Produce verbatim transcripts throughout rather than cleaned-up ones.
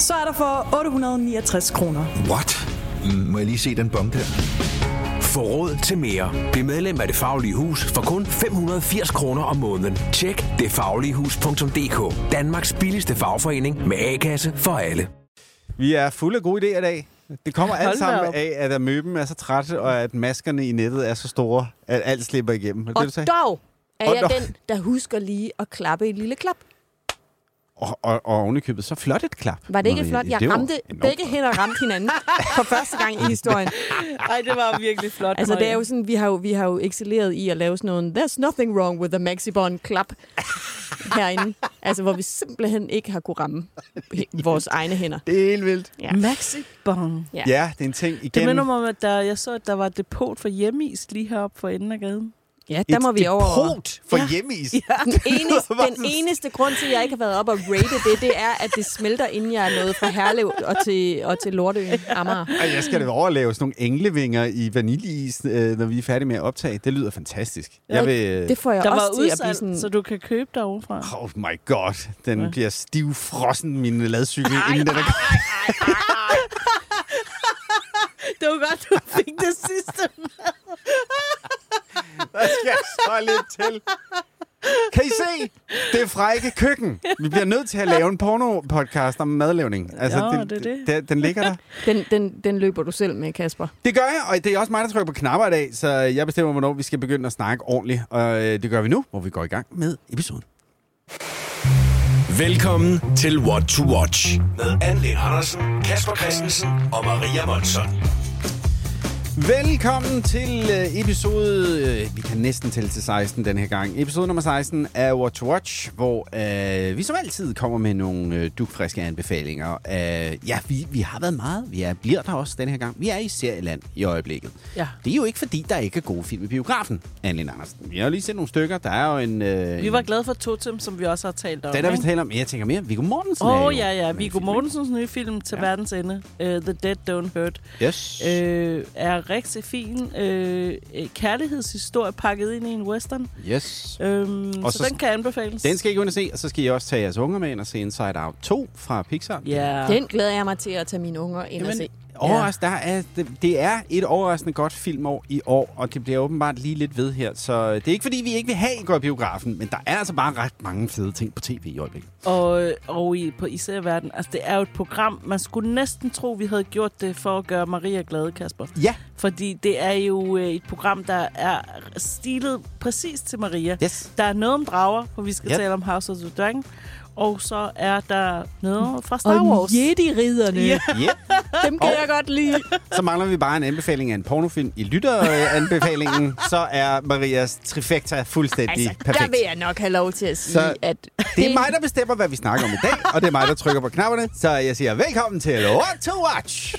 så er der for otte hundrede og niogtres kroner. What? Må jeg lige se den bong der? Få råd til mere. Bliv medlem af Det Faglige Hus for kun fem hundrede og firs kroner om måneden. Tjek det faglige hus punktum d k. Danmarks billigste fagforening med A-kasse for alle. Vi er fulde af gode idéer i dag. Det kommer alt sammen op. af, at Amøben er så træt, og at maskerne i nettet er så store, at alt slipper igennem. Og det, dog er og jeg dog. den, der husker lige at klappe et lille klap. Og, og, og ovenikøbet så flot et klap. Var det ikke Marie. flot? Jeg Det var ramte, enormt begge flot. hænder ramte hinanden for første gang i historien. Ej, det var virkelig flot. Altså, det er jo sådan, vi har jo, vi har jo excelleret i at lave sådan noget, there's nothing wrong with the Maxibon klap herinde. Altså, hvor vi simpelthen ikke har kunne ramme vores egne hænder. Det er helt vildt. Ja. Maxibon. Ja. Ja, det er en ting igen. Det minder mig om, at der, jeg så, at der var et depot for hjemmeis lige heroppe for enden af gaden. Ja, der må vi over. depot for Ja. hjemmeis. Ja. Den eneste, den eneste grund til, at jeg ikke har været op og rate det, det er, at det smelter, inden jeg er nået fra Herlev og til, og til Lortøen, Amager. Ej, jeg skal da overlave sådan nogle englevinger i vaniljeis, øh, når vi er færdige med at optage. Det lyder fantastisk. Ja, Jeg vil... øh, Det får jeg Der var også til at blive udsalg, sådan... så du kan købe derovre. Oh my god. Den Ja. bliver stivfrossen, min ladcykel, inden den er... Det var godt, du fik det sidste. Der skal så lidt til. Kan I se? Det er frække køkken. Vi bliver nødt til at lave en porno-podcast om madlavning. Altså, Ja, den, det er det. Den, den ligger der. Den, den, den løber du selv med, Kasper. Det gør jeg, og det er også mig, der trykker på knapper i dag, så jeg bestemmer, hvornår vi skal begynde at snakke ordentligt. Og øh, det gør vi nu, hvor vi går i gang med episoden. Velkommen til What to Watch med Anne Linn Andersen, Kasper Christensen og Maria Monson. Velkommen til øh, episode, øh, vi kan næsten tælle til seksten den her gang. Episode nummer seksten af What to Watch, hvor øh, vi som altid kommer med nogle øh, dugfriske anbefalinger. Øh, ja, vi, vi har været meget, vi er, bliver der også den her gang. Vi er i serieland i øjeblikket. Ja. Det er jo ikke fordi, der ikke er gode film i biografen, Anne Linn Andersen. Vi har jo lige set nogle stykker, der er jo en... Øh, Vi var glade for Totem, som vi også har talt om. Den har vi ikke? talt om, men jeg tænker mere, Viggo Mortensen Åh er jo oh, ja, ja. med i Viggo filmen. Mortensens nye film til Ja. verdens ende, uh, The Dead Don't Hurt, Yes. øh, er rigtig fin. Øh, kærlighedshistorie pakket ind i en western. Yes. Øhm, Og så, så- den kan anbefales. Den skal I gå ind og se, og så skal I også tage jeres unger med ind og se Inside Out to fra Pixar. Ja. Den glæder jeg mig til at tage mine unger ind og Jamen, se. Overraskende, der er, det, det er et overraskende godt filmår i år, og det bliver åbenbart lige lidt ved her. Så det er ikke fordi, vi ikke vil have, at I går i biografen, men der er altså bare ret mange fede ting på tv i øjeblikket. Og, og i, på især verden. Altså, det er jo et program, man skulle næsten tro, vi havde gjort det for at gøre Maria glad, Kasper. Ja. Fordi det er jo øh, et program, der er stilet præcis til Maria. Yes. Der er noget om drager, for vi skal Yep. tale om House of the Dragon. Og så er der noget fra Star Wars. Og Jedi-ridderne. Ja. Yeah. Dem kan jeg godt lide. Så mangler vi bare en anbefaling af en pornofilm i lytteranbefalingen. Så er Marias trifecta fuldstændig Altså, perfekt. der vil jeg nok have lov til at sige, Så at... Det er mig, der bestemmer, hvad vi snakker om i dag, og det er mig, der trykker på knapperne. Så jeg siger velkommen til What to Watch.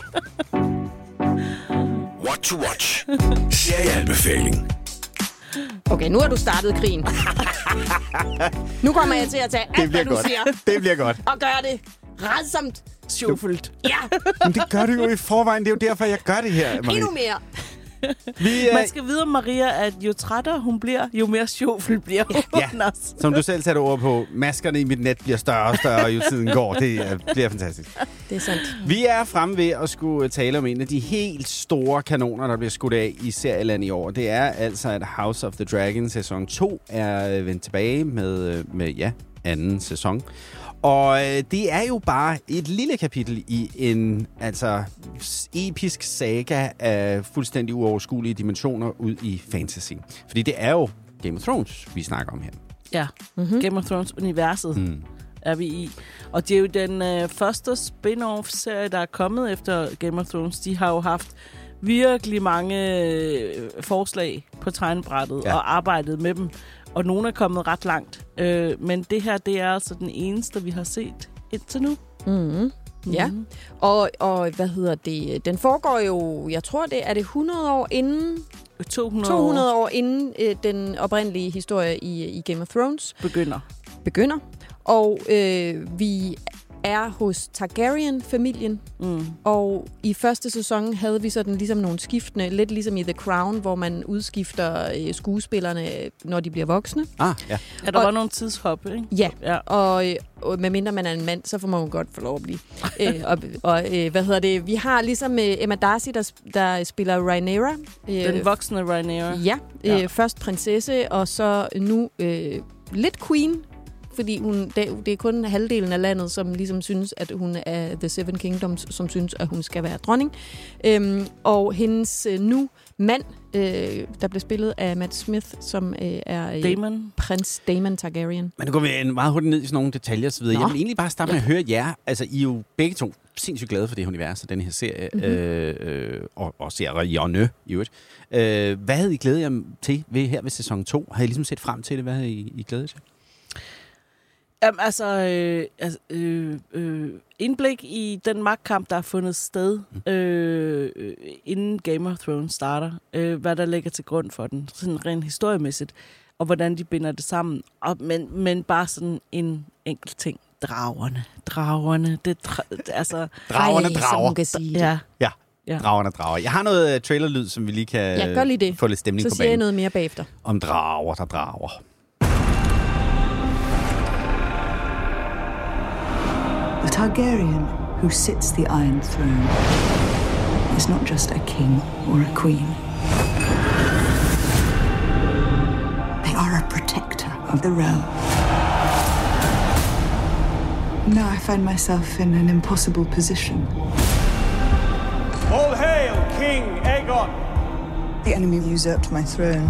What to Watch. Serieanbefaling. Okay, nu har du startet krigen. Nu kommer jeg til at tage Det alt, bliver hvad du godt. siger, Det bliver godt. og gøre det redsomt sjovfuldt. Ja, Men det gør du jo i forvejen. Det er jo derfor, jeg gør det her, Marie. endnu mere. Vi, Man skal vide om Maria, at jo trættere hun bliver, jo mere sjovfuld bliver hun Ja. også. Som du selv satte ord på, maskerne i mit net bliver større og større, jo tiden går. Det øh, bliver fantastisk. Det er sandt. Vi er fremme ved at skulle tale om en af de helt store kanoner, der bliver skudt af i serieland i år. Det er altså, at House of the Dragon sæson to er vendt tilbage med, med ja, anden sæson. Og øh, det er jo bare et lille kapitel i en altså episk saga af fuldstændig uoverskuelige dimensioner ud i fantasy. Fordi det er jo Game of Thrones, vi snakker om her. Ja, mm-hmm. Game of Thrones-universet mm. er vi i. Og det er jo den øh, første spin-off-serie, der er kommet efter Game of Thrones. De har jo haft virkelig mange øh, forslag på tegnebrættet Ja. og arbejdet med dem. Og nogle er kommet ret langt. Øh, men det her, det er altså den eneste, vi har set indtil nu. Mm-hmm. Ja, og, og hvad hedder det? Den foregår jo, jeg tror det er det hundrede år inden, to hundrede, to hundrede år inden øh, den oprindelige historie i, i Game of Thrones begynder. begynder. Og øh, vi er hos Targaryen-familien, mm. og i første sæson havde vi sådan ligesom nogle skiftende, lidt ligesom i The Crown, hvor man udskifter øh, skuespillerne, når de bliver voksne. Ah, ja. Ja, der og, var nogle tidshop, ikke? Ja, ja. og, og medmindre man er en mand, så får man jo godt få lov at blive. øh, og og øh, hvad hedder det? Vi har ligesom øh, Emma Darcy, der, der spiller Rhaenyra. Øh, Den voksne Rhaenyra. Ja, øh, ja, først prinsesse, og så nu øh, lidt queen, fordi hun, det, det er kun halvdelen af landet, som ligesom synes, at hun er The Seven Kingdoms, som synes, at hun skal være dronning. Øhm, og hendes øh, nu mand, øh, der blev spillet af Matt Smith, som øh, er øh, Daemon. prins Daemon Targaryen. Men nu går vi meget hurtigt ned i sådan nogle detaljer og så videre. Nå. Jeg vil egentlig bare starte med at høre jer. Altså, I er jo begge to sindssygt glade for det univers og den her serie, mm-hmm. øh, og, og serierne i øvrigt. Øh, hvad havde I glædet jer til ved her ved sæson to? Har I ligesom set frem til det? Hvad havde I, I glædet jer til? Jamen, altså, øh, altså øh, øh, indblik i den magtkamp, der er fundet sted, øh, øh, inden Game of Thrones starter. Øh, hvad der ligger til grund for den, sådan rent historiemæssigt, og hvordan de binder det sammen. Og, men, men bare sådan en enkelt ting. Dragerne. Dragerne. Det, dra- altså, Dragerne Ej, drager. som hun kan sige det. Ja. Ja, Ja. dragerne drager. Jeg har noget uh, trailerlyd, som vi lige kan Ja, gør lige det. få lidt stemning Så på siger jeg banen. noget mere bagefter. Om drager, der drager. The Targaryen who sits the Iron Throne is not just a king or a queen. They are a protector of the realm. Now I find myself in an impossible position. All hail King Aegon! The enemy usurped my throne.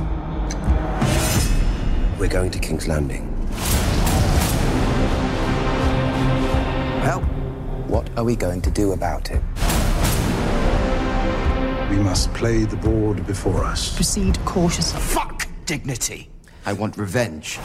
We're going to King's Landing. Well, what are we going to do about it? We must play the board before us. Proceed cautiously. Fuck dignity! I want revenge.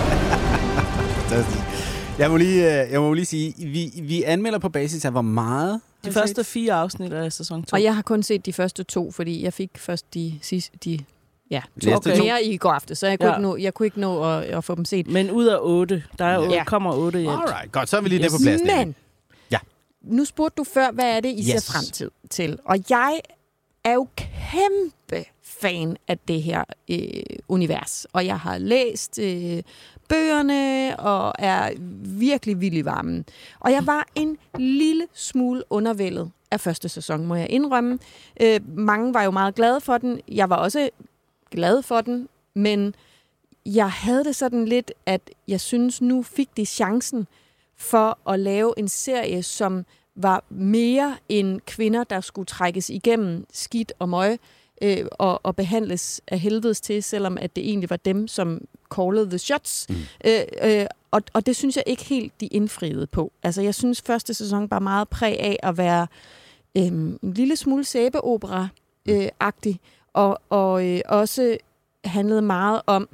Jeg må lige, jeg må lige sige, vi, vi anmelder på basis af, hvor meget... De første fire afsnit af sæson to. Og jeg har kun set de første to, fordi jeg fik først de sidste... De Ja, to Næste okay. to. mere i går aftes, så jeg kunne, Ja. ikke, nå, jeg kunne ikke nå at, at få dem set. Men ud af otte. Der er, Ja. kommer otte i alt. Alright, godt, så er vi lige Yes. der på plads. Men, Ja. nu spurgte du før, hvad er det, I Yes. ser frem til, til? Og jeg er jo kæmpe fan af det her øh, univers. Og jeg har læst øh, bøgerne og er virkelig vild i varmen. Og jeg var en lille smule undervældet af første sæson, må jeg indrømme. Øh, mange var jo meget glade for den. Jeg var også glad for den, men jeg havde det sådan lidt, at jeg synes, nu fik de chancen for at lave en serie, som var mere end kvinder, der skulle trækkes igennem skidt og møg øh, og, og behandles af helvedes til, selvom at det egentlig var dem, som callede the shots. Mm. Øh, øh, og, og det synes jeg ikke helt, de indfriede på. Altså, jeg synes, første sæson var meget præg af at være øh, en lille smule sæbeopera-agtig, og, og øh, også handlede meget om,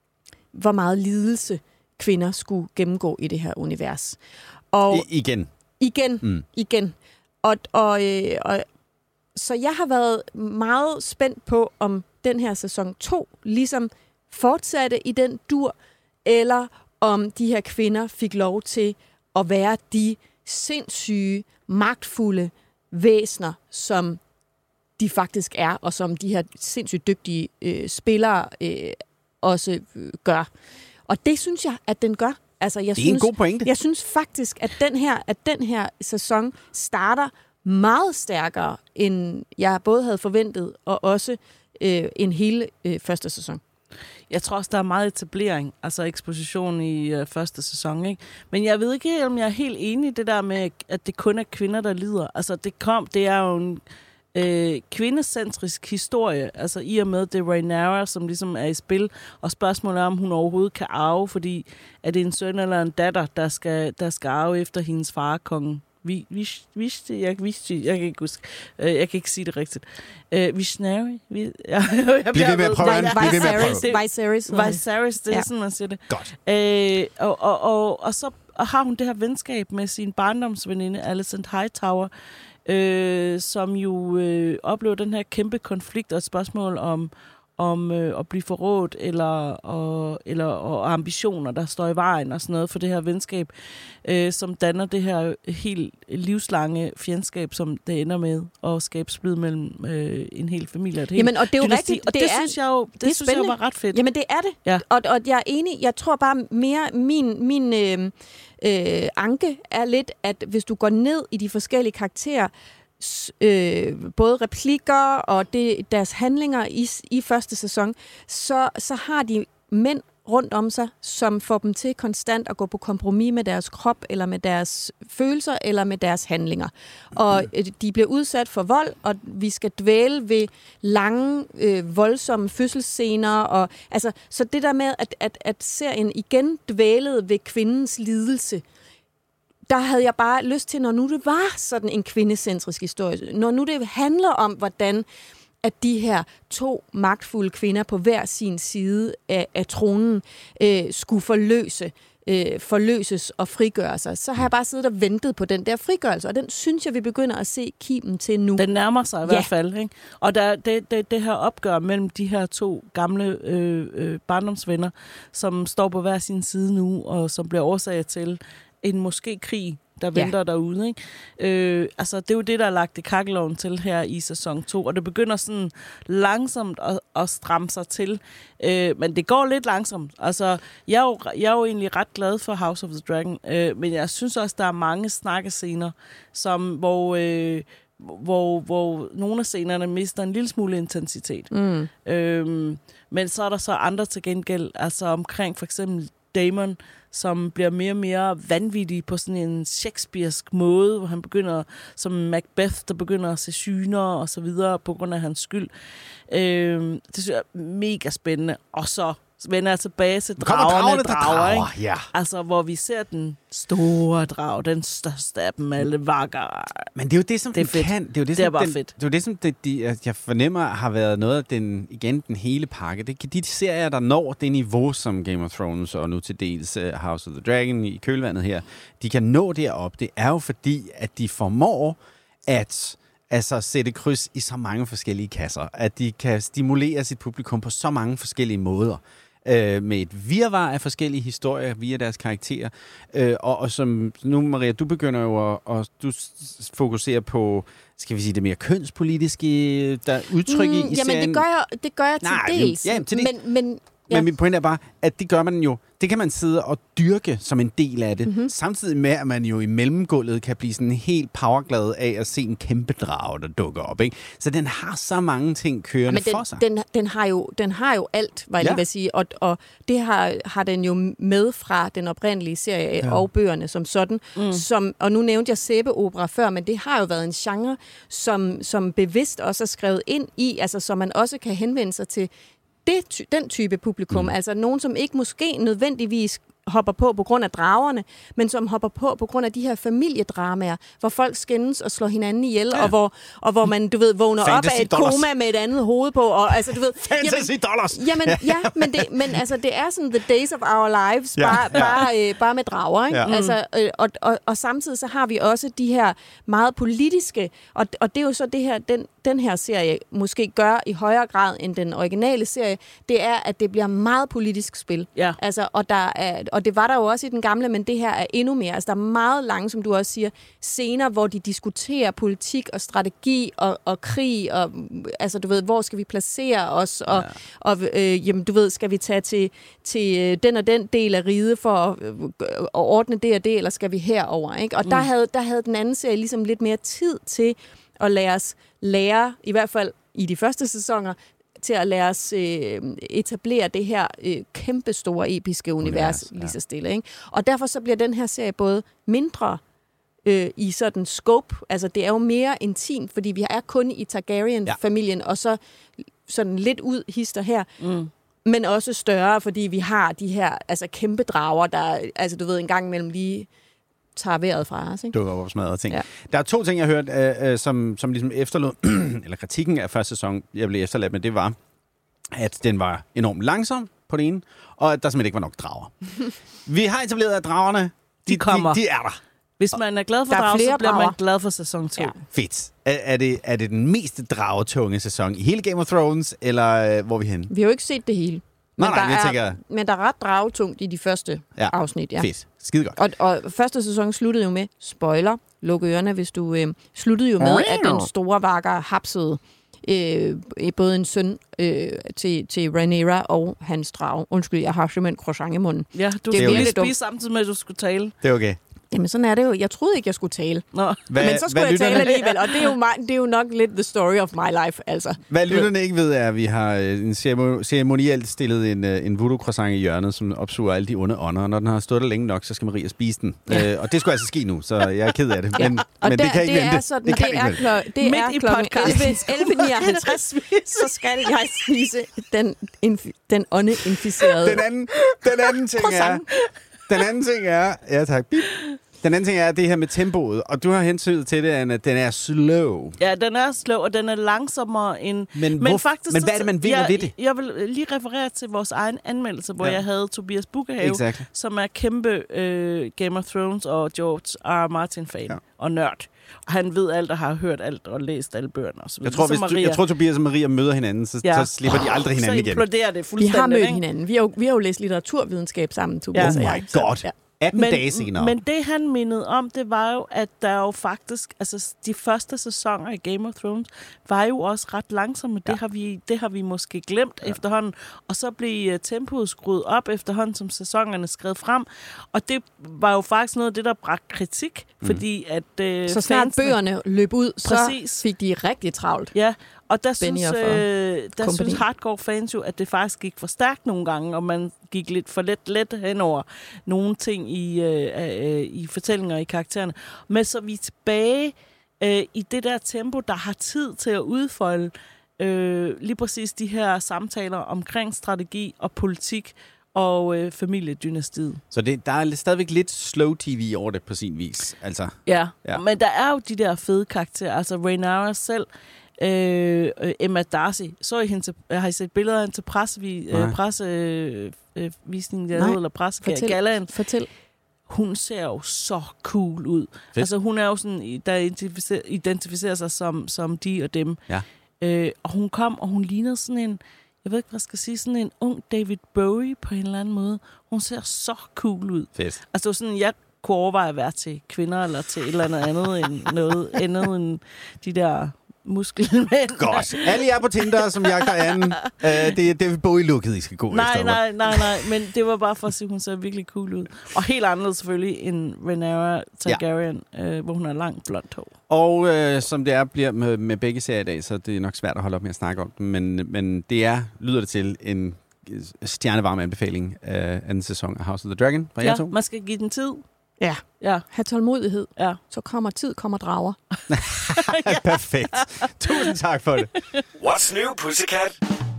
hvor meget lidelse kvinder skulle gennemgå i det her univers. Og I, igen. Igen, Mm. igen. Og, og, øh, og, så jeg har været meget spændt på, om den her sæson to ligesom fortsatte i den dur, eller om de her kvinder fik lov til at være de sindssyge, magtfulde væsener, som de faktisk er, og som de her sindssygt dygtige øh, spillere øh, også øh, gør. Og det synes jeg, at den gør. Altså, jeg Det er synes, en god pointe. Jeg synes faktisk, at den her, at den her sæson starter meget stærkere, end jeg både havde forventet, og også øh, en hele øh, første sæson. Jeg tror også, der er meget etablering, altså eksposition i øh, første sæson, ikke? Men jeg ved ikke, om jeg er helt enig i det der med, at det kun er kvinder, der lider. Altså, det, kom, det er jo en øh, kvindecentrisk historie, altså i og med det er Rhaenyra, som ligesom er i spil, og spørgsmålet er, om hun overhovedet kan arve, fordi er det en søn eller en datter, der skal, der skal arve efter hendes far, kongen. Vi, vi, vidste, jeg vidste, jeg kan ikke huske, øh, jeg kan ikke sige det rigtigt. Øh, Vishnari? Vi, jeg, jeg Bliv ved med at prøve, Vi- bliv ved med at prøve. Viserys- Viserys hedder det. Viserys, det er Ja. sådan, man siger det. Godt. Øh, og, og, og, og så har hun det her venskab med sin barndomsveninde, Alicent Hightower, øh, som jo øh, oplever den her kæmpe konflikt og et spørgsmål om, om øh, at blive forrådt, eller, og, eller og ambitioner, der står i vejen og sådan noget for det her venskab, øh, som danner det her helt livslange fjendskab, som det ender med at skabe splid mellem øh, en hel familie. Et Jamen, og det er jo dynasti. rigtigt. Og det, det er, synes jeg jo det, det synes jeg var ret fedt. Jamen, det er det. Ja. Og, og jeg er enig. Jeg tror bare mere, min, min øh, øh, anke er lidt, at hvis du går ned i de forskellige karakterer, Øh, både replikker og det, deres handlinger i, i første sæson, så, så har de mænd rundt om sig, som får dem til konstant at gå på kompromis med deres krop, eller med deres følelser, eller med deres handlinger. Og øh, de bliver udsat for vold, og vi skal dvæle ved lange, øh, voldsomme fødselsscener. Og, altså, så det der med, at, at, at serien igen dvælede ved kvindens lidelse, der havde jeg bare lyst til, når nu det var sådan en kvindecentrisk historie, når nu det handler om, hvordan at de her to magtfulde kvinder på hver sin side af, af tronen øh, skulle forløse, øh, forløses og frigøre sig, så har jeg bare siddet og ventet på den der frigørelse, og den synes jeg, vi begynder at se kimen til nu. Den nærmer sig i ja. hvert fald, ikke? Og der, det, det, det her opgør mellem de her to gamle øh, øh, barndomsvenner, som står på hver sin side nu, og som bliver årsag til en måske krig, der venter ja. derude. Ikke? Øh, altså, det er jo det, der er lagt i kakkeloven til her i sæson to, og det begynder sådan langsomt at, at stramme sig til. Øh, men det går lidt langsomt. Altså, jeg er jo, jeg er jo egentlig ret glad for House of the Dragon, øh, men jeg synes også, der er mange snakkescener, som, hvor, øh, hvor, hvor nogle af scenerne mister en lille smule intensitet. Mm. Øh, men så er der så andre til gengæld, altså omkring for eksempel Daemon, som bliver mere og mere vanvittig på sådan en shakespearsk måde, hvor han begynder, som Macbeth, der begynder at se syner og så videre på grund af hans skyld. Øh, det synes jeg er mega spændende. Og så vender jeg tilbage til dragerne, dragerne drager, drager, ikke? ja. Altså, hvor vi ser den store drag, den største af dem alle vakker. Men det er jo det, som det er den fedt. kan. Det er jo det, det som er bare den, fedt. Det er jo det, som det, de, jeg fornemmer har været noget af den, igen, den hele pakke. Det er de serier, der når det niveau, som Game of Thrones og nu til dels uh, House of the Dragon i kølvandet her, de kan nå derop. Det er jo fordi, at de formår at altså sætte kryds i så mange forskellige kasser. At de kan stimulere sit publikum på så mange forskellige måder. Øh, med et virvar af forskellige historier via deres karakterer. Øh, og, og som nu, Maria, du begynder jo at, og du fokuserer på, skal vi sige, det mere kønspolitiske der udtryk mm, i, i jamen, serien. Jamen, det gør jeg, det gør jeg til Nej, dels. Ja, til dels. Men, men, ja. men min pointe er bare, at det gør man jo, det kan man sidde og dyrke som en del af det, mm-hmm. samtidig med, at man jo i mellemgulvet kan blive sådan helt powerglad af at se en kæmpe drage, der dukker op. Ikke? Så den har så mange ting kørende men den, for sig. Den, den, har jo, den har jo alt, hvad jeg ja. lige vil sige, og, og det har, har den jo med fra den oprindelige serie ja. og bøgerne som sådan. Mm. Som, og nu nævnte jeg sæbeopera før, men det har jo været en genre, som, som bevidst også er skrevet ind i, altså så man også kan henvende sig til det, ty- den type publikum. Mm. Altså nogen, som ikke måske nødvendigvis hopper på på grund af dragerne, men som hopper på på grund af de her familiedramaer, hvor folk skændes og slår hinanden ihjel, ja. og, hvor, og hvor man, du ved, vågner Fantasy op af et dollars. koma med et andet hoved på, og altså, du ved... Fantasy jamen, dollars! Jamen, ja, men, det, men altså, det er sådan the days of our lives, ja. bare, Ja. bare, øh, bare med drager, ikke? Ja. Altså, øh, og, og, og samtidig så har vi også de her meget politiske, og, og det er jo så det her, den, den her serie måske gør i højere grad end den originale serie, det er, at det bliver meget politisk spil. Ja. Altså, og, der er, og det var der jo også i den gamle, men det her er endnu mere. Altså, der er meget lange, som du også siger, scener, hvor de diskuterer politik og strategi og, og krig, og altså, du ved, hvor skal vi placere os, og, ja. og øh, jamen, du ved, skal vi tage til, til den og den del af riget for at, øh, at ordne det og det, eller skal vi herover, ikke? Og mm. der, havde, der havde den anden serie ligesom lidt mere tid til at lade os lære, i hvert fald i de første sæsoner, til at lade os øh, etablere det her øh, kæmpestore episke univers, univers lige så stille. Ikke? Og derfor så bliver den her serie både mindre øh, i sådan scope, altså det er jo mere intimt, fordi vi er kun i Targaryen-familien, ja. og så sådan lidt ud hister her, mm. men også større, fordi vi har de her altså kæmpe drager, der altså du ved en gang imellem lige tager vejret fra os, ikke? Dukker op og smadrer ting. Ja. Der er to ting, jeg har hørt, øh, øh, som, som ligesom efterlod, eller kritikken af første sæson, jeg blev efterladt med, det var, at den var enormt langsom på det ene, og at der simpelthen ikke var nok drager. Vi har etableret, at dragerne, de, de kommer. De, de er der. Hvis man er glad for Der er drage, så flere bliver man drager. glad for sæson to. Ja. Fedt. Er, er, det, er det den mest dragetunge sæson i hele Game of Thrones, eller øh, hvor er vi henne? Vi har jo ikke set det hele. Men, Nej, nej, der jeg er, tænker- men der er ret dragetungt i de første Ja. afsnit. Ja. Fedt. Skide godt. Og, og første sæson sluttede jo med, spoiler, luk ørerne, hvis du øh, sluttede jo med, at den store vakker hapsede øh, både en søn øh, til, til Rhaenyra og hans drage. Undskyld, jeg har simpelthen croissant i munden. Ja, du Det er skulle lige virkelig dumt. spise samtidig med, at du skulle tale. Det er okay. Jamen, sådan er det jo. Jeg troede ikke, jeg skulle tale. Nå. Hvad, Men så skulle jeg lytterne, tale alligevel, og det er, jo meget, det er jo nok lidt the story of my life, altså. Hvad lytterne ikke ved, er, at vi har øh, en ceremo- ceremonielt stillet en, øh, en voodoo-croissant i hjørnet, som opsuger alle de onde ånder. Og når den har stået der længe nok, så skal Maria spise den. Ja. Øh, og det skulle altså ske nu, så jeg er ked af det. Ja. Men, Og men der, det kan ikke det vente. er sådan, det kan det ikke er, vente. klok, det Midt er i klokken podcasten. elleve nioghalvtreds, så skal jeg spise den, infi- den åndeinficerede. Den anden, den anden ting er... Croissant. Den anden ting er... Ja, tak. Bip. Den anden ting er det her med tempoet. Og du har hentydet til det, Anna. Den er slow. Ja, den er slow, og den er langsommere end... Men, hvor, faktisk, men så- hvad er det, man vinder jeg, ved det? Jeg vil lige referere til vores egen anmeldelse, hvor Ja. ja. jeg havde Tobias Bukkehave, Exactly. som er kæmpe øh, Game of Thrones og George R. R. Martin-fan Ja. ja. og nørd. Og han ved alt og har hørt alt og læst alle bøgerne. Og så Jeg tror, videre. hvis du, jeg tror, Tobias og Maria møder hinanden, så, Ja. så slipper de aldrig hinanden så igen. imploderer det Vi fuldstændig. har mødt ikke? hinanden. Vi har, jo, vi har jo læst litteraturvidenskab sammen, Tobias Oh og my jeg. god. Ja. atten men, dage senere. Men det, han mindede om, det var jo, at der jo faktisk... Altså, de første sæsoner i Game of Thrones var jo også ret langsomme. Ja. Det, har vi, det har vi måske glemt ja. efterhånden. Og så blev uh, tempoet skruet op efterhånden, som sæsonerne skred frem. Og det var jo faktisk noget af det, der bragte kritik. Mm. Fordi at... Uh, Så snart fansene, bøgerne løb ud, Præcis. så fik de rigtig travlt. Ja, og der synes, Benioff og øh, der company. synes hardcore fans jo, at det faktisk gik for stærkt nogle gange, og man gik lidt for let let hen over nogle ting i, øh, øh, i fortællinger i karaktererne. Men så er vi tilbage øh, i det der tempo, der har tid til at udfolde øh, lige præcis de her samtaler omkring strategi og politik og øh, familiedynastiet. Så det, der er stadigvæk lidt slow tv over det på sin vis. Altså, Ja. Ja. ja, men der er jo de der fede karakterer. Altså Rhaenyra selv, øh, øh, Emma Darcy. Så I hende til, har I set billeder af hende til pressevi, øh, pressevisningen, øh, visningen dernede, eller pressegalaen? Fortæl. Hun ser jo så cool ud. Fedt. Altså hun er jo sådan, der identificerer, identificerer sig som, som de og dem. Ja. Øh, og hun kom, og hun lignede sådan en, jeg ved ikke, hvad jeg skal sige, sådan en ung David Bowie på en eller anden måde. Hun ser så cool ud. fedt. Altså det var sådan, jeg kunne overveje at være til kvinder, eller til et eller andet andet end noget andet end de der muskelmænd. Godt. Alle jer på Tinder, som jagter anden, øh, det er David Bowie-looket, I skal gå Nej, efter. nej, nej, nej, men det var bare for at sige, at hun ser virkelig cool ud. Og helt anderledes selvfølgelig end Rhaenyra Targaryen, ja. øh, hvor hun har langt blondt hår. Og øh, som det er bliver med, med begge serier i dag, så det er nok svært at holde op med at snakke om dem, men, men det er, lyder det til, en stjernevarm anbefaling af anden sæson af House of the Dragon fra jer Ja, to. man skal give den tid. Ja. Ja, Ha' tålmodighed. ja. Så kommer tid, kommer drager. Perfekt. Tusind tak for det. What's new, Pussycat?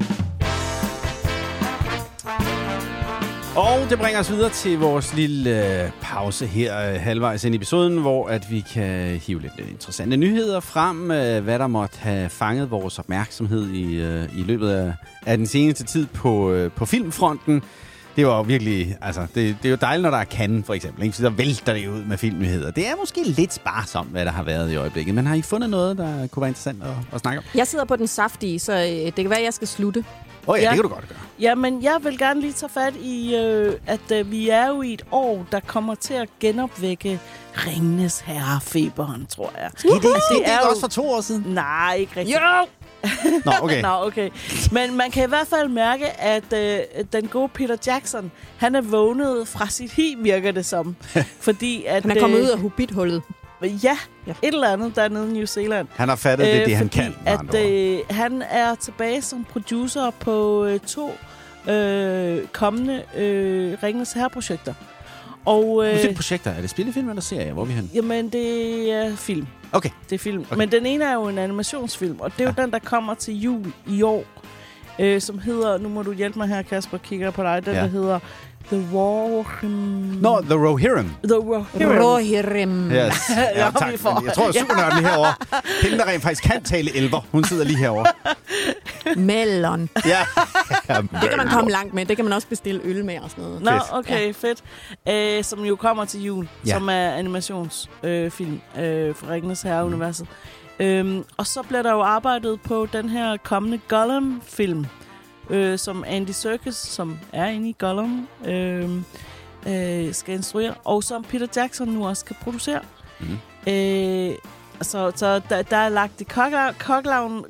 Og det bringer os videre til vores lille øh, pause her øh, halvvejs ind i episoden, hvor at vi kan hive lidt interessante nyheder frem, øh, hvad der måtte have fanget vores opmærksomhed i, øh, i løbet af, af den seneste tid på, øh, på filmfronten. Det var jo virkelig, altså, det, det er jo dejligt, når der er Cannes, for eksempel, ikke? Så der vælter det ud med filmnyheder. Det er måske lidt sparsomt, hvad der har været i øjeblikket, men har I fundet noget, der kunne være interessant at, at snakke om? Jeg sidder på den saftige, så øh, det kan være, at jeg skal slutte. Åh oh, ja, Ja. det kan du godt gøre. Ja, men jeg vil gerne lige tage fat i, øh, at øh, vi er jo i et år, der kommer til at genopvække Ringenes Herre-feberen, tror jeg. Skete det, det, det er er jo- også for to år siden? Nej, ikke rigtigt. Jo! Nå, okay. Nå, okay. Men man kan i hvert fald mærke, at øh, den gode Peter Jackson, han er vågnet fra sit hi, virker det som. Fordi at... Han er kommet øh, ud af hobbithullet. Ja, Ja. ja, et eller andet dernede i New Zealand. Han har fattet, det er det, han fordi kan. med andre At, ord. øh, han er tilbage som producer på øh, to øh, kommende øh, Ringenes Herre-projekter. Og, øh, Hvilke projekter? Er det spillefilm eller serie? Hvor er vi hen? jamen, det er film. Okay. Det er film. Okay. Okay. Men den ene er jo en animationsfilm, og det er jo Ja. den, der kommer til jul i år, øh, som hedder, nu må du hjælpe mig her, Kasper, kigger på dig, den Ja. der hedder The Rohirrim. Nå, The Rohirrim. The Rohirrim. Rohirrim. Yes. Ja, Ja, vi tak. får- Men jeg tror, at supernørden lige herovre, hende, der rent faktisk kan tale elver, hun sidder lige herovre. Melon. Ja. Det kan man komme langt med. Det kan man også bestille øl med og sådan noget. Nå, okay, ja. fedt. Æ, som jo kommer til jul, ja. som er animationsfilm øh, øh, fra Ringenes Herre-universet. Mm. Øhm, og så bliver der jo arbejdet på den her kommende Gollum-film, øh, som Andy Serkis, som er inde i Gollum, øh, øh, skal instruere, og som Peter Jackson nu også kan producere. Mm. Øh, Så, så der, der er lagt i kokkelavnen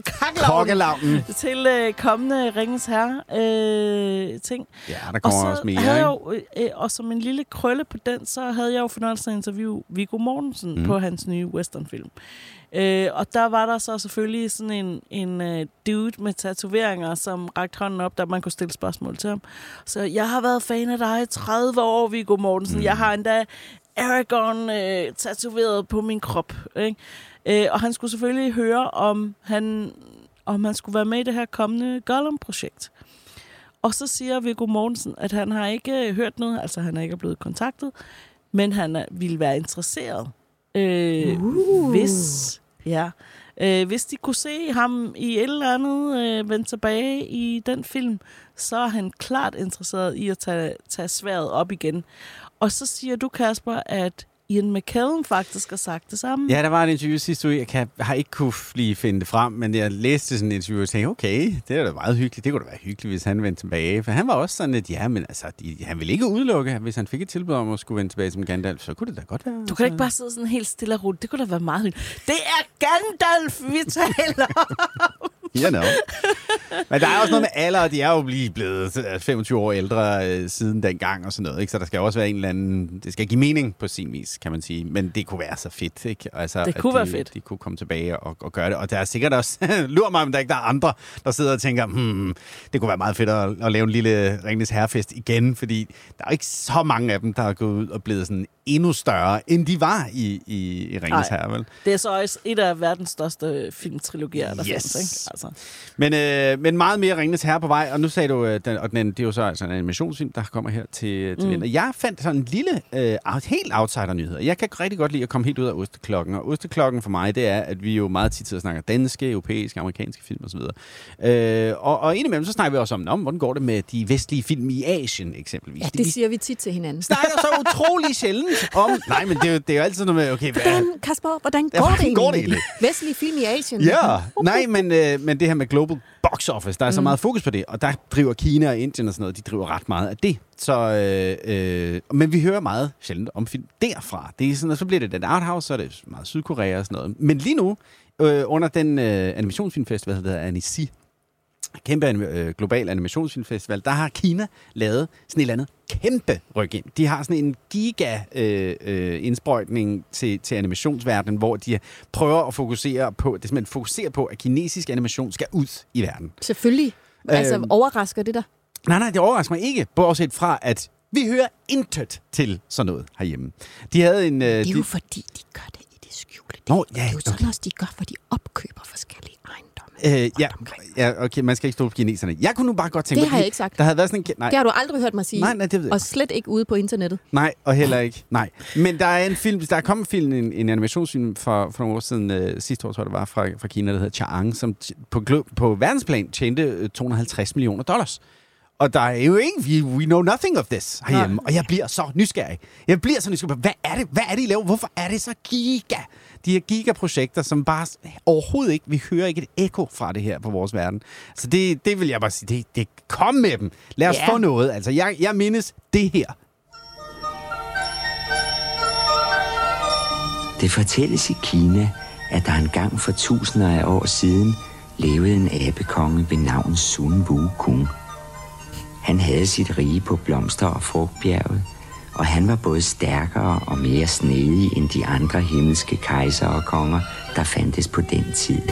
til øh, kommende Ringens Herre øh, ting. Ja, der kommer og så også mere, havde jeg jo, øh, og som en lille krølle på den, så havde jeg jo fornøjelsen af at interviewe Viggo Mortensen mm. på hans nye westernfilm. Øh, og der var der så selvfølgelig sådan en, en uh, dude med tatoveringer, som rakte hånden op, der man kunne stille spørgsmål til ham. Så jeg har været fan af dig i tredive år, Viggo Mortensen. Mm. Jeg har endda Aragorn øh, tatoveret på min krop. Ikke? Øh, og han skulle selvfølgelig høre, om han, om han skulle være med i det her kommende Gollum-projekt. Og så siger Viggo Mortensen, at han har ikke hørt noget, altså han er ikke blevet kontaktet, men han er, ville være interesseret. Øh, uh. Hvis, ja, øh, hvis de kunne se ham i et eller andet øh, vende tilbage i den film, så er han klart interesseret i at tage, tage sværet op igen. Og så siger du, Kasper, at Ian McKellen faktisk har sagt det samme. Ja, der var et interview sidste uge. Jeg kan, har ikke kunne lige finde det frem, men jeg læste sådan et interview og tænkte, okay, det er da meget hyggeligt. Det kunne da være hyggeligt, hvis han vendte tilbage. For han var også sådan lidt, ja, men altså, de, han ville ikke udelukke, hvis han fik et tilbud om at skulle vende tilbage som Gandalf, så kunne det da godt være. Du kan ikke bare sidde sådan helt stille og roligt. Det kunne da være meget hyggeligt. Det er Gandalf, vi taler om. You know. Men der er også noget med alder, og de er jo lige blevet femogtyve år ældre øh, siden dengang og sådan noget, ikke? Så der skal også være en eller anden... Det skal give mening på sin vis, kan man sige. Men det kunne være så fedt, ikke? Altså, det kunne at være de, fedt. De kunne komme tilbage og, og gøre det. Og der er sikkert også... Lurer mig, om der ikke der er andre, der sidder og tænker, hmm, det kunne være meget fedt at, at lave en lille Ringenes Herrefest igen, fordi der er ikke så mange af dem, der er gået ud og blevet sådan endnu større, end de var i, i, i Ringenes Herre, vel? Det er så også et af verdens største filmtrilogier, der yes. findes, ikke? Altså. Men, øh, men meget mere Ringenes Herre på vej, og nu sagde du, øh, den, og den, det er jo så altså en animationsfilm, der kommer her til, til mm. vinter. Jeg fandt sådan en lille, øh, helt outsider-nyhed. Jeg kan rigtig godt lide at komme helt ud af osteklokken, og osteklokken for mig, det er, at vi jo meget tit snakker danske, europæiske, amerikanske film osv. Øh, og, og indimellem så snakker vi også om, om, hvordan går det med de vestlige film i Asien, eksempelvis. Ja, det siger vi tit til hinanden. Snakker så utrolig sjældent om... Nej, men det er jo, det er jo altid noget med, okay... Hvordan, Kasper, hvordan går, ja, det, går det egentlig? Vestlige film i Asien? Ja, nej, men, øh, men det her med global box office, der er mm. så meget fokus på det, og der driver Kina og Indien og sådan noget, de driver ret meget af det. Så, øh, øh, men vi hører meget sjældent om film derfra. Det er sådan, og så bliver det den arthouse, så er det meget Sydkorea og sådan noget. Men lige nu, øh, under den øh, animationsfilmfestival, der hedder Annecy, kæmpe øh, global animationsfilmfestival, der har Kina lavet sådan et eller andet kæmpe ryk ind. De har sådan en giga øh, øh, indsprøjtning til, til animationsverdenen, hvor de prøver at fokusere på, det simpelthen fokuserer på, at kinesisk animation skal ud i verden. Selvfølgelig. Altså, øh, overrasker det der? Nej, nej, det overrasker mig ikke, bortset fra, at vi hører intet til sådan noget herhjemme. De havde en... Øh, det er jo de... fordi, de gør det i det skjulte. Det, Nå, ja, det er jo sådan okay. også, de gør, for de opkøber forskellige ejendomme. Øh, ja, ja, okay, man skal ikke stå på kineserne. Jeg kunne nu bare godt tænke... Det har jeg ikke sagt. Der havde været sådan en... Nej. Det har du aldrig hørt mig sige. Nej, nej, det ved jeg. Og slet ikke ude på internettet. Nej, og heller ikke. Nej. Men der er en film, der er kommet film, en, en animationsfilm for, for nogle år siden, øh, sidste år tror jeg det var, fra, fra Kina, der hedder Chang, som t- på, på verdensplan tjente to hundrede og halvtreds millioner dollars. Og der er jo ikke, we, we know nothing of this herhjemme. Ja. Og jeg bliver så nysgerrig. Jeg bliver så nysgerrig. Hvad er det, hvad er det I laver? Hvorfor er det så giga? De her gigaprojekter, som bare overhovedet ikke, vi hører ikke et ekko fra det her på vores verden. Så det, det vil jeg bare sige, det, det kom med dem. Lad os yeah. få noget. Altså, jeg, jeg mindes det her. Det fortælles i Kina, at der engang for tusinder af år siden levede en abekonge ved navn Sun Wukong. Han havde sit rige på blomster- og frugtbjerget, og han var både stærkere og mere snedig end de andre himmelske kejser og konger, der fandtes på den tid.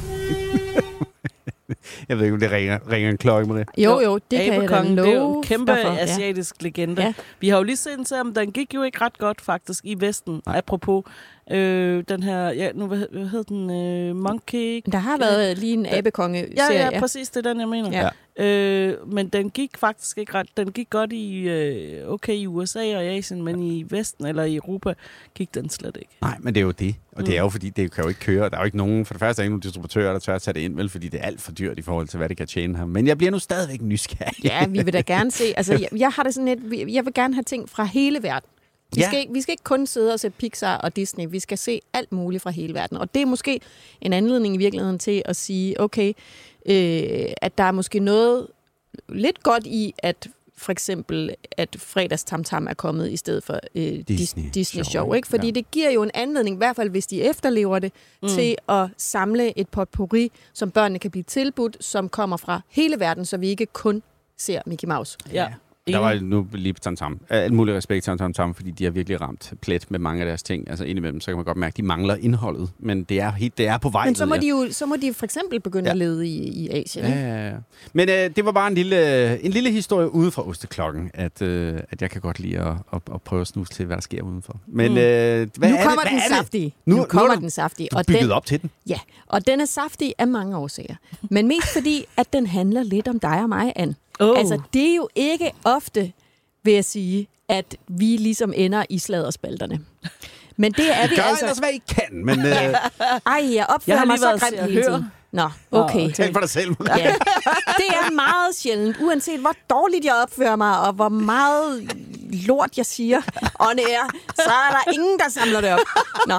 Jeg ved ikke, om det ringer, ringer en klokke, Maria. Jo, jo, det kan jeg da love. Det er jo en kæmpe Hvorfor? asiatisk ja. legende. Ja. Vi har jo lige set den, den gik jo ikke ret godt faktisk i Vesten, Nej. apropos øh, den her, ja, nu hvad, hvad hed den, øh, Monkey... Der har været lige en abekonge-serie. Ja, ja, præcis, det er den, jeg mener. Øh, men den gik faktisk ikke ret. Den gik godt i, øh, okay, i U S A og i Asien, men i Vesten eller i Europa gik den slet ikke. Nej, men det er jo det. Og mm. det er jo fordi, det kan jo ikke køre. Der er jo ikke nogen, for det første er ikke nogen distributører, der tør at tage det ind, vel, fordi det er alt for dyrt i forhold til, hvad det kan tjene her. Men jeg bliver nu stadigvæk nysgerrig. Ja, vi vil da gerne se. Altså, jeg, jeg har det sådan lidt, jeg vil gerne have ting fra hele verden. Vi, ja. skal ikke, vi skal ikke kun sidde og se Pixar og Disney. Vi skal se alt muligt fra hele verden. Og det er måske en anledning i virkeligheden til at sige, okay, øh, at der er måske noget lidt godt i, at for eksempel, at fredags Tamtam er kommet i stedet for øh, Disney, Disney Show. Show ikke? Fordi ja. det giver jo en anledning, i hvert fald hvis de efterlever det, mm. til at samle et potpourri, som børnene kan blive tilbudt, som kommer fra hele verden, så vi ikke kun ser Mickey Mouse. Ja. Der var nu lige på Tamtam. Alt muligt respekt til Tamtam, fordi de har virkelig ramt plet med mange af deres ting. Altså indimellem, så kan man godt mærke, at de mangler indholdet. Men det er, helt, det er på vej. Men så må, de jo, så må de for eksempel begynde ja. at lede i, i Asien. Ja, ja, ja. Men øh, det var bare en lille, en lille historie ude fra Osteklokken, at, øh, at jeg kan godt lide at, at, at prøve at snuse til, hvad der sker udenfor. Men mm. øh, hvad nu er kommer det? den Hvad saftige. Nu, nu kommer nu du, den saftige. Du er bygget den, op til den. Ja, og den er saftig af mange årsager. Men mest fordi, at den handler lidt om dig og mig, Anne. Oh. Altså, det er jo ikke ofte, vil jeg sige, at vi ligesom ender i sladderspalterne. Men det er vi gør altså... Gør ellers, hvad I kan, men... Øh... Ej, jeg opfører jeg mig så grimt hele tiden. Nå, okay. Tal for dig selv. Ja. Det er meget sjældent, uanset hvor dårligt jeg opfører mig, og hvor meget lort jeg siger on air, så er der ingen, der samler det op. Nå.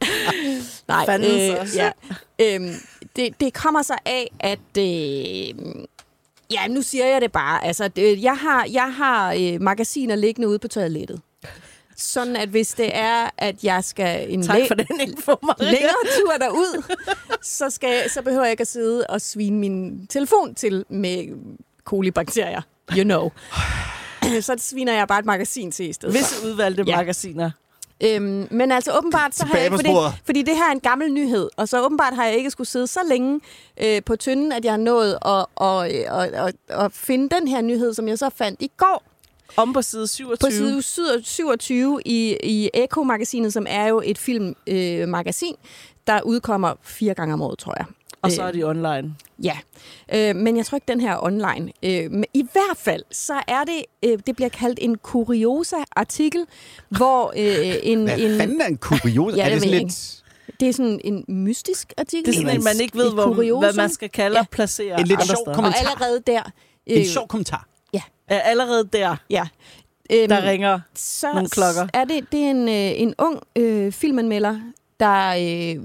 Nej, øh, ja. øhm, det, det kommer så af, at... Øh, Ja, nu siger jeg det bare. Altså, det, jeg har, jeg har øh, magasiner liggende ude på toilettet. Sådan, at hvis det er, at jeg skal en tak for den info, Maria. længere tur derud, så, skal, så behøver jeg ikke at sidde og svine min telefon til med kolibakterier. You know. Så sviner jeg bare et magasin til i stedet. Visse udvalgte ja. magasiner. Øhm, men altså åbenbart, så har jeg, fordi, fordi det her er en gammel nyhed, og så åbenbart har jeg ikke skulle sidde så længe øh, på tynden, at jeg har nået at, og, og, og, og finde den her nyhed, som jeg så fandt i går. Om på side syvogtyve. På side syvogtyve i, i Echo-magasinet, som er jo et filmmagasin, øh, der udkommer fire gange om året, tror jeg. Og så er de online. Ja, øh, men jeg tror ikke, den her er online. Øh, men i hvert fald, så er det, øh, det bliver kaldt en kuriosa-artikel, hvor øh, en... Hvad en, fanden er en kuriosa? Ja, er det sådan ikke. lidt... Det er sådan en mystisk artikel. Det er sådan, at man ikke ved, hvor, hvad man skal kalde ja. og placere. En lidt sjov kommentar. Og allerede der... Øh, en sjov kommentar. Ja. Ja, allerede der. Ja. Der øhm, ringer så nogle klokker. Er det, det er en, øh, en ung øh, filmanmelder, der... Øh,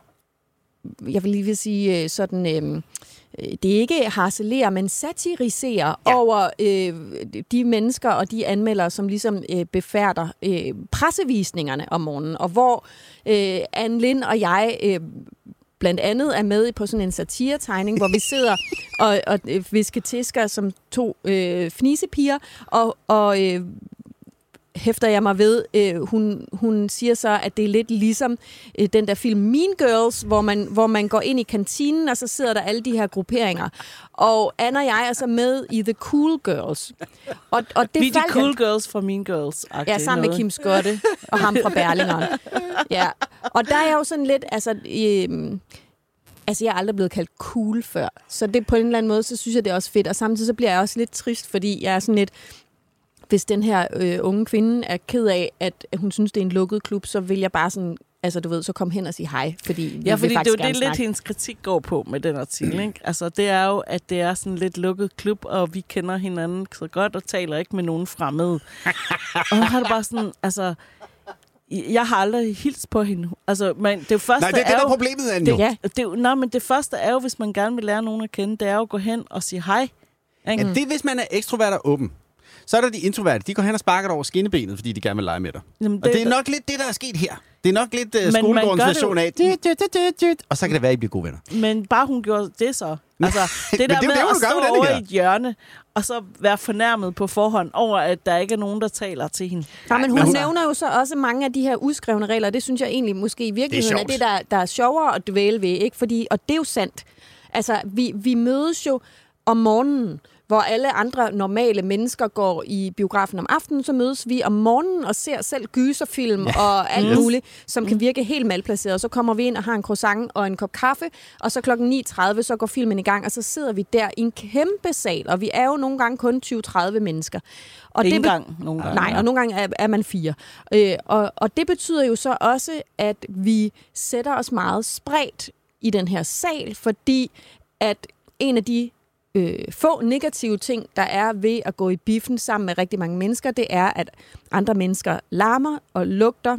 jeg vil lige vil sige sådan, øh, det er ikke harcelerer, men satiriserer ja. over øh, de mennesker og de anmeldere, som ligesom øh, befærder øh, pressevisningerne om morgenen, og hvor øh, Anne Lind og jeg øh, blandt andet er med på sådan en satiretegning, hvor vi sidder og, og øh, visketisker som to øh, fnisepiger, og, og øh, hæfter jeg mig ved. Øh, hun, hun siger så, at det er lidt ligesom øh, den der film Mean Girls, hvor man, hvor man går ind i kantinen, og så sidder der alle de her grupperinger. Og Anne og jeg er så med i The Cool Girls. Og, og det vi er de Cool Girls fra Mean Girls. Ja, sammen med Kim Skotte og ham fra Berlingeren. Ja. Og der er jo sådan lidt, altså... Øh, Altså, jeg er aldrig blevet kaldt cool før. Så det på en eller anden måde, så synes jeg, det er også fedt. Og samtidig så bliver jeg også lidt trist, fordi jeg er sådan lidt... Hvis den her øh, unge kvinde er ked af, at hun synes, det er en lukket klub, så vil jeg bare sådan, altså du ved, så kom hen og sige hej, fordi ja, vi fordi vil faktisk det er jo det, lidt hendes kritik går på med den artikel, ikke? Altså, det er jo, at det er sådan lidt lukket klub, og vi kender hinanden så godt, og taler ikke med nogen fremmede. Og har det bare sådan, altså... Jeg har aldrig hilst på hende. Altså, men det første nej, det er det, er der jo, problemet er det, jo. ja. det, nej, men det første er jo, hvis man gerne vil lære nogen at kende, det er jo at gå hen og sige hej. Ja, det er, hvis man er ekstrovert og åben. Så er der de introverte. De går hen og sparker dig over skinnebenet, fordi de gerne vil lege med dig. Jamen, det, og det er nok lidt det, der er sket her. Det er nok lidt uh, skolegårdens version af, dyt, dyt, dyt, dyt, og så kan det være, at I bliver gode venner. Men bare hun gjorde det så. Altså, det der det med det, at stå over i et hjørne, og så være fornærmet på forhånd over, at der ikke er nogen, der taler til hende. Ja, men hun, men hun nævner jo så også mange af de her udskrevne regler. Det synes jeg egentlig måske i virkeligheden er, er det, der, der er sjovere at dvæle ved. Ikke? Fordi, og det er jo sandt. Altså, vi, vi mødes jo om morgenen hvor alle andre normale mennesker går i biografen om aftenen, så mødes vi om morgenen og ser selv gyserfilm ja. og alt yes. muligt, som kan virke helt malplaceret. Så kommer vi ind og har en croissant og en kop kaffe, og så klokken ni tredive, så går filmen i gang, og så sidder vi der i en kæmpe sal, og vi er jo nogle gange kun tyve til tredive mennesker. Og Ingen det be- gang, nogle gange. Nej, og nogle gange er, er man fire. Øh, og, og det betyder jo så også, at vi sætter os meget spredt i den her sal, fordi at en af de øh, få negative ting, der er ved at gå i biffen sammen med rigtig mange mennesker, det er, at andre mennesker larmer og lugter,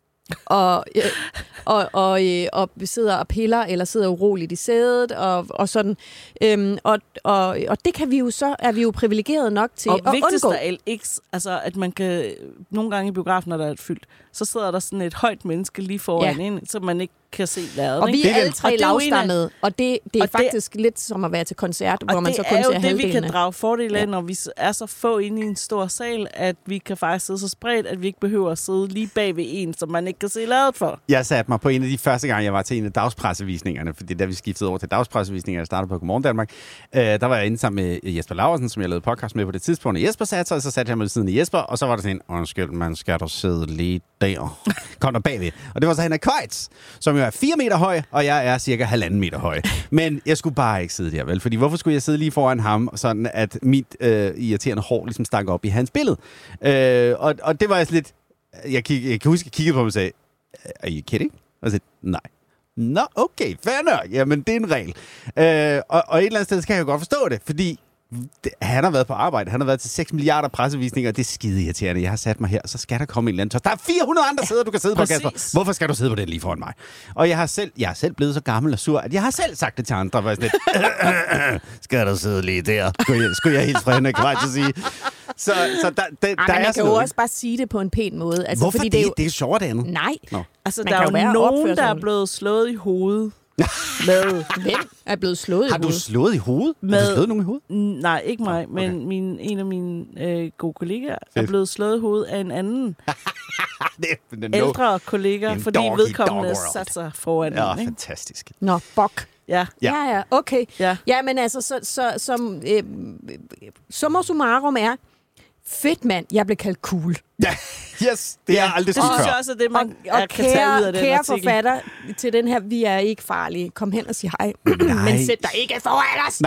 og, øh, og, og, øh, og sidder og piller, eller sidder uroligt i sædet, og, og sådan. Øhm, og, og, og det kan vi jo så, er vi jo privilegeret nok til og at undgå. Og vigtigst af alt, ikke, altså, at man kan, nogle gange i biografen, når der er et fyldt, så sidder der sådan et højt menneske lige foran ja. en, så man ikke kan se laden. Og vi ikke? er alle tre lavstammede, og det, det er faktisk det, lidt som at være til koncert, hvor man så kun ser halvdelen. Og det er jo det, vi kan drage fordel af, ja. når vi er så få inde i en stor sal, at vi kan faktisk sidde så spredt, at vi ikke behøver at sidde lige bag ved en, som man ikke kan se ladet for. Jeg satte mig på en af de første gange, jeg var til en af dagspressevisningerne, fordi da vi skiftede over til dagspressevisninger, jeg startede på Godmorgen Danmark, øh, der var jeg inde sammen med Jesper Laursen, som jeg lavede podcast med på det tidspunkt. Jesper satte sig, og så satte jeg mig ved siden af Jesper, og så var der sådan en, undskyld, man skal der sidde lige der. Kom der bagved. Og det var så Henrik Kvejts, som jo er fire meter høj, og jeg er cirka halvanden meter høj. Men jeg skulle bare ikke sidde der, vel? Fordi hvorfor skulle jeg sidde lige foran ham, sådan at mit øh, irriterende hår ligesom stak op i hans billede? Øh, og, og det var jeg lidt... Jeg, kig, jeg kan huske, at jeg kiggede på ham og sagde, are you kidding? Og jeg sagde, nej. Nå, okay, fair nok. Jamen, det er en regel. Øh, og, og et eller andet sted skal jeg jo godt forstå det, fordi det, han har været på arbejde. Han har været til seks milliarder pressevisninger, og det er skide irriterende. Jeg har sat mig her, så skal der komme en eller anden tost. Der er fire hundrede andre sæder, du kan sidde på, Kasper. Hvorfor skal du sidde på den lige foran mig? Og jeg har selv, jeg er selv blevet så gammel og sur, at jeg har selv sagt det til andre. Var sådan lidt, skal du sidde lige der? Skulle jeg, skulle jeg helt fra hende kvej til at sige. Så, så der, der, Ej, der man er kan jo noget. Også bare sige det på en pæn måde. Altså, hvorfor fordi det? Det er, jo... det er sjovt andet. Nej. Nå. Altså, man der er jo, jo nogen, der er blevet slået i hovedet. Med. Hvem er blevet slået i Har hovedet? du slået i hovedet? Med, Har du slået nogen i hovedet? Nej, ikke mig, okay. men min, en af mine øh, gode kollegaer Fedt. er blevet slået i hovedet af en anden det, ældre kollega, fordi vedkommende satte sig foran ja, den. Ja, fantastisk. Nå, bok. Ja. Ja, ja, okay. Ja, ja men altså, så, så, som øh, summa summarum er, fedt mand, jeg blev kaldt cool. Ja, yes, det er ja, aldrig sådan før. Det synes jeg også, at det, man og, og kan tage ud af den kære artikel. forfatter til den her, vi er ikke farlige. Kom hen og sig hej. Men sæt dig ikke foran os! Nej,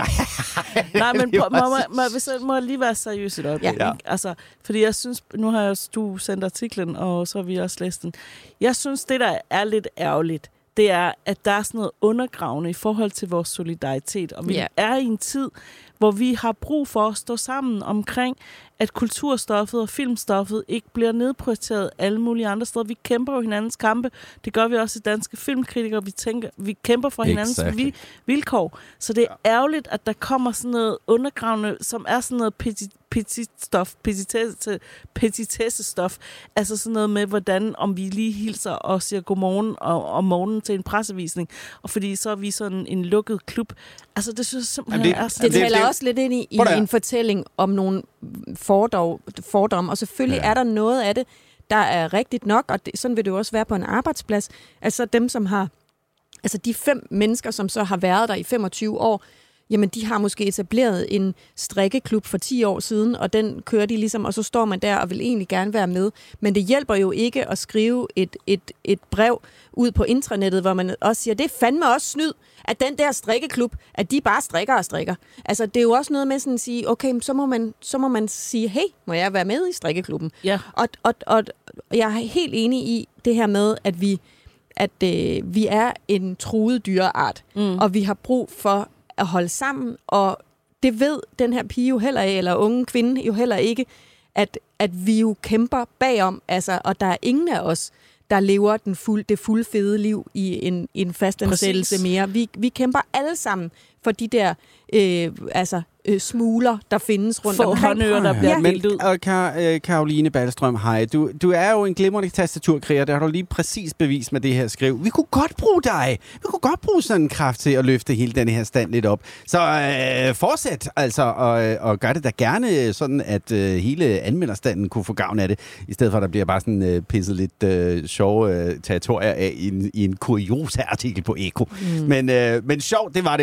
Nej men på, må, må, hvis jeg må lige være seriøs et øjeblik. Ja. Altså, fordi jeg synes, nu har jeg, du sendt artiklen, og så har vi også læst den. Jeg synes, det der er lidt ærgerligt, det er, at der er sådan noget undergravende i forhold til vores solidaritet. Og vi yeah. er i en tid, hvor vi har brug for at stå sammen omkring, at kulturstoffet og filmstoffet ikke bliver nedprioriteret alle mulige andre steder. Vi kæmper jo hinandens kampe. Det gør vi også i Danske Filmkritikere. Vi, tænker, vi kæmper for hinandens exactly. vilkår. Så det er ærgerligt, at der kommer sådan noget undergravende, som er sådan noget petit, petit stof, petitesse, petitesse-stof. Altså sådan noget med, hvordan om vi lige hilser og siger godmorgen og, om morgenen til en pressevisning. Og fordi så er vi sådan en lukket klub. Altså det synes jeg simpelthen det, er sådan. Det taler også lidt ind i, i en fortælling om nogle fordom, fordomme, og selvfølgelig ja. er der noget af det, der er rigtigt nok, og det, sådan vil det jo også være på en arbejdsplads. Altså dem, som har, altså de fem mennesker, som så har været der i femogtyve år, jamen de har måske etableret en strikkeklub for ti år siden, og den kører de ligesom, og så står man der og vil egentlig gerne være med. Men det hjælper jo ikke at skrive et, et, et brev ud på intranettet, hvor man også siger, det er fandme også snyd, at den der strikkeklub, at de bare strikker og strikker. Altså det er jo også noget med sådan at sige, okay, så må man, så må man sige, hey, må jeg være med i strikkeklubben? Ja. Og, og, og, og jeg er helt enig i det her med, at vi, at, øh, vi er en truet dyreart, mm. og vi har brug for at holde sammen, og det ved den her pige jo heller eller unge kvinde jo heller ikke, at, at vi jo kæmper bagom, altså, og der er ingen af os, der lever den fuld, det fulde fede liv i en, en fastansættelse mere. Vi, vi kæmper alle sammen for de der øh, altså, øh, smugler, der findes rundt omkring. Håndører, der bliver ja. meldt ud. Og Kar- Karoline Ballstrøm, hej. Du, du er jo en glimrende tastaturkriger. Det har du lige præcis bevist med det her skriv. Vi kunne godt bruge dig. Vi kunne godt bruge sådan en kraft til at løfte hele den her stand lidt op. Så øh, fortsæt altså, og, og gør det da gerne sådan, at øh, hele anmelderstanden kunne få gavn af det, i stedet for at der bliver bare sådan øh, pisset lidt øh, sjove øh, territorier af i en, i en kuriosa artikel på Eko. Mm. Men, øh, men sjovt, det var det i hvert fald. Jeg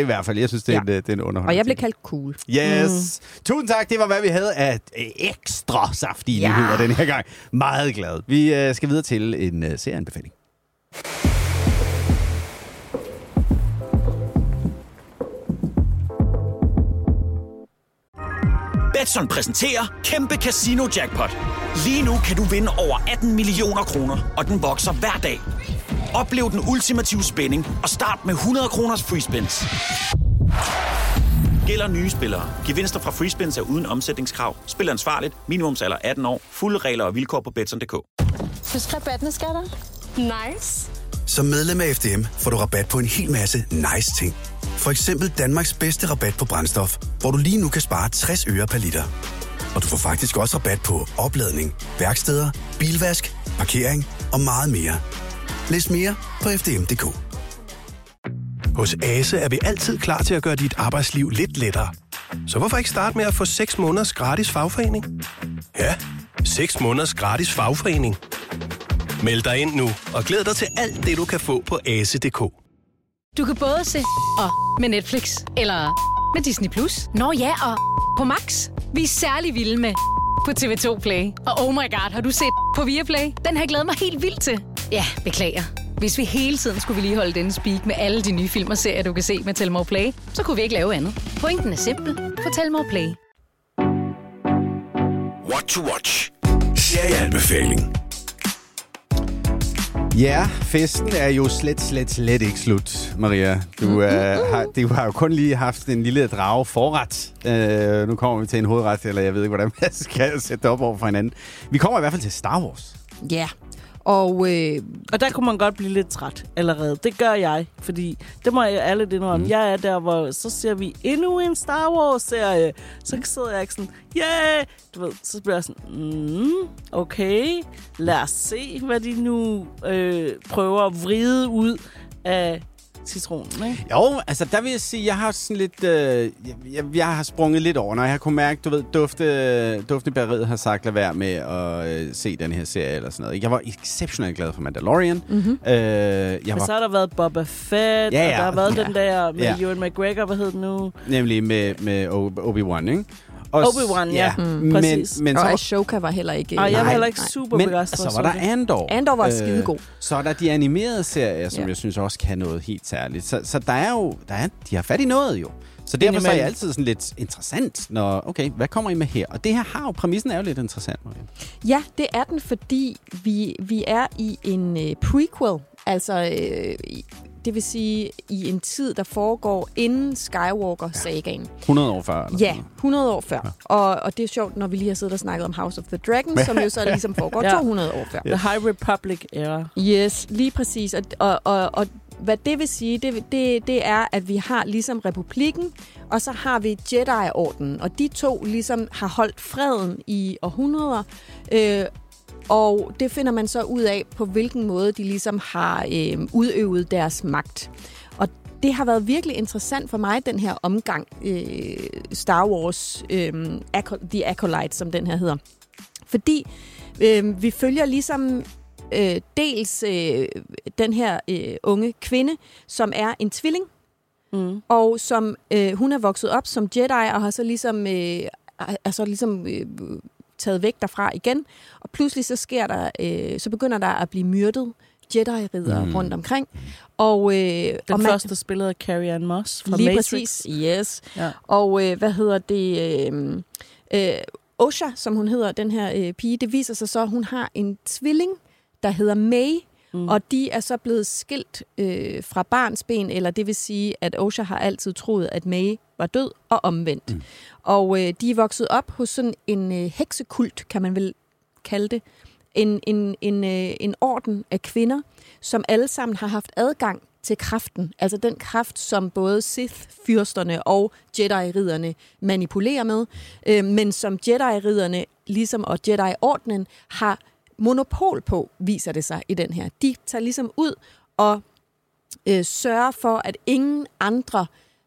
jeg synes, det er, ja. en, det er en underholdning. Og jeg blev kaldt cool. Yes. Mm. Tusind tak. Det var, hvad vi havde af ekstra saftige ja. nyheder den her gang. Meget glad. Vi uh, skal videre til en uh, serieanbefaling. Betson præsenterer Kæmpe Casino Jackpot. Lige nu kan du vinde over atten millioner kroner, og den vokser hver dag. Oplev den ultimative spænding og start med hundrede kroners free spins. Gælder nye spillere. Gevinster fra free spins er uden omsætningskrav. Spil ansvarligt. Minimumsalder atten år. Fulde regler og vilkår på betson punktum d k. Husk rabatten, skatter. Nice. Som medlem af F D M får du rabat på en hel masse nice ting. For eksempel Danmarks bedste rabat på brændstof, hvor du lige nu kan spare tres øre per liter. Og du får faktisk også rabat på opladning, værksteder, bilvask, parkering og meget mere. Læs mere på f d m punktum d k. Hos Ase er vi altid klar til at gøre dit arbejdsliv lidt lettere. Så hvorfor ikke starte med at få seks måneders gratis fagforening? Ja, seks måneders gratis fagforening. Meld dig ind nu og glæd dig til alt det, du kan få på ase punktum d k. Du kan både se og med Netflix, eller med Disney plus. Nå ja, og på Max. Vi er særlig vilde med på T V to Play. Og oh my god, har du set på Viaplay? Den har jeg glædet mig helt vildt til. Ja, beklager. Hvis vi hele tiden skulle vedligeholde denne speak med alle de nye film og serier, du kan se med Telmore Play, så kunne vi ikke lave andet. Pointen er simpel. Fortæl mig Play. What to watch. Serieanbefaling. Ja, festen er jo slet, slet, slet ikke slut, Maria. Du, mm-hmm. øh, har, du har jo kun lige haft en lille drage forret. Øh, nu kommer vi til en hovedret, eller jeg ved ikke, hvordan man skal sætte det op over for hinanden. Vi kommer i hvert fald til Star Wars. Ja, yeah. Og, øh, og der kunne man godt blive lidt træt allerede. Det gør jeg, fordi det må jeg alle det om. Mm. Jeg er der, hvor så ser vi endnu en Star Wars-serie. Så sidder jeg ikke sådan, yeah! Du ved, så bliver jeg sådan, mm, okay, lad os se, hvad de nu øh, prøver at vride ud af citronen, ikke? Jo, altså der vil jeg sige, jeg har sådan lidt, øh, jeg, jeg, jeg har sprunget lidt over, når jeg kunne mærke, du ved, dufte, dufte bageriet har sagt, lad være med at øh, se den her serie eller sådan noget. Jeg var exceptionelt glad for Mandalorian. Mm-hmm. Øh, jeg Men var... så har der været Boba Fett, ja, ja, og der har været ja, den der med ja. Ewan McGregor, hvad hed den nu? Nemlig med, med Obi-Wan, ikke? Og Obi-Wan, ja. ja. Mm, præcis. Men, men og så Ashoka var heller ikke... Og jeg var heller ikke super begejstret. Men så var der Andor. Andor var øh, skidegod. Så er der de animerede serier, som ja. jeg synes også kan noget helt særligt. Så, så der er jo... Der er, de har fat i noget jo. Så derfor så er det altid sådan lidt interessant, når... Okay, hvad kommer I med her? Og det her har jo... Præmissen er jo lidt interessant, Maria. Ja, det er den, fordi vi, vi er i en øh, prequel. Altså... Øh, det vil sige, i en tid, der foregår inden Skywalker-sagaen. Ja. hundrede år før? Eller ja, hundrede år før. Ja. Og, og det er sjovt, når vi lige har siddet og snakket om House of the Dragon, som jo så ligesom foregår ja. to hundrede år før. The High Republic era. Yes, lige præcis. Og, og, og, og hvad det vil sige, det, det, det er, at vi har ligesom republikken, og så har vi Jedi-ordenen. Og de to ligesom har holdt freden i århundreder, øh, og det finder man så ud af, på hvilken måde de ligesom har øh, udøvet deres magt. Og det har været virkelig interessant for mig, den her omgang øh, Star Wars øh, The Acolyte, som den her hedder. Fordi øh, vi følger ligesom øh, dels øh, den her øh, unge kvinde, som er en tvilling, mm. og som øh, hun er vokset op som Jedi, og har så ligesom... Øh, er så ligesom øh, taget væk derfra igen, og pludselig så sker der, øh, så begynder der at blive myrdet Jedi-riddere mm. rundt omkring. Og, øh, den og man, første spillede Carrie-Anne Moss fra lige Matrix. Præcis, yes. Ja. Og øh, hvad hedder det? Øh, øh, Osha, som hun hedder, den her øh, pige, det viser sig så, at hun har en tvilling, der hedder May, mm. og de er så blevet skilt øh, fra barnsben, eller det vil sige, at Osha har altid troet, at May var død og omvendt. Mm. Og øh, de er vokset op hos sådan en øh, heksekult, kan man vel kalde det. En, en, en, øh, en orden af kvinder, som alle sammen har haft adgang til kraften. Altså den kraft, som både Sith-fyrsterne og Jedi-ridderne manipulerer med, øh, men som Jedi-ridderne, ligesom og Jedi-ordenen, har monopol på, viser det sig i den her. De tager ligesom ud og øh, sørger for, at ingen andre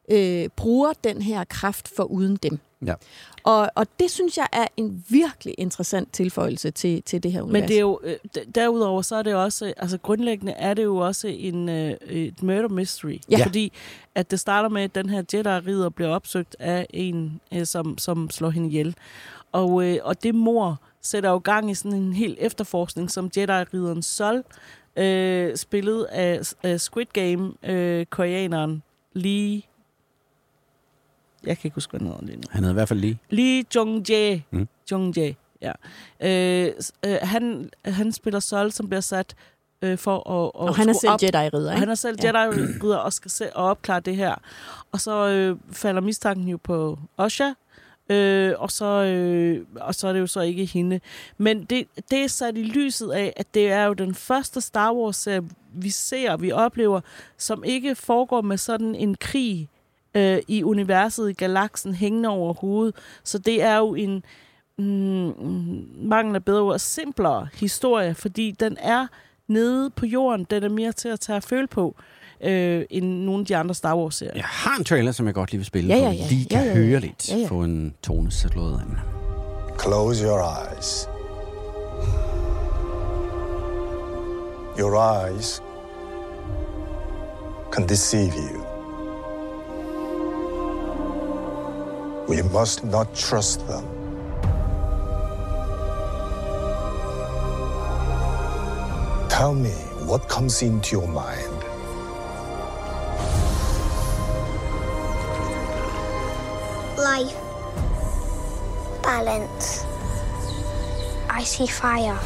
øh, bruger den her kraft for uden dem. Ja. Og, og det synes jeg er en virkelig interessant tilføjelse til, til det her univers. Men det er jo, øh, derudover så er det også, altså grundlæggende er det jo også en, øh, et murder mystery. Ja. Fordi at det starter med, at den her Jedi-ridder bliver opsøgt af en, øh, som, som slår hende ihjel. Og, øh, og det mord sætter jo gang i sådan en hel efterforskning, som Jedi-ridderen Sol, øh, spillet af, af Squid Game, øh, koreaneren Lee... Jeg kan ikke huske, hvad han hedder lige nu. Han hedder i hvert fald Lee. Lee Jung-jae. Mm. Jung-jae, ja. Øh, øh, han, han spiller Sol, som bliver sat øh, for at... Og han er selv Jedi-ridder, ikke? Han er selv Ja. Jedi-ridder og skal se og opklare det her. Og så øh, falder mistanken jo på Osha, øh, og, så, øh, og så er det jo så ikke hende. Men det, det er sat i lyset af, at det er jo den første Star Wars-serie, vi ser, vi oplever, som ikke foregår med sådan en krig øh, i universet, i galaksen, hængende over hovedet. Så det er jo en mm, mangel af bedre ord, simplere historie, fordi den er nede på jorden. Den er mere til at tage at føle på, øh, end nogle af de andre Star Wars-serier. Jeg har en trailer, som jeg godt lige vil spille, Ja, ja, ja, ja, ja. for lige kan Ja, ja, ja. høre lidt, Ja, ja. få en tone slået an. Close your eyes. Your eyes can deceive you. We must not trust them. Tell me what comes into your mind. Life. Balance. I see fire.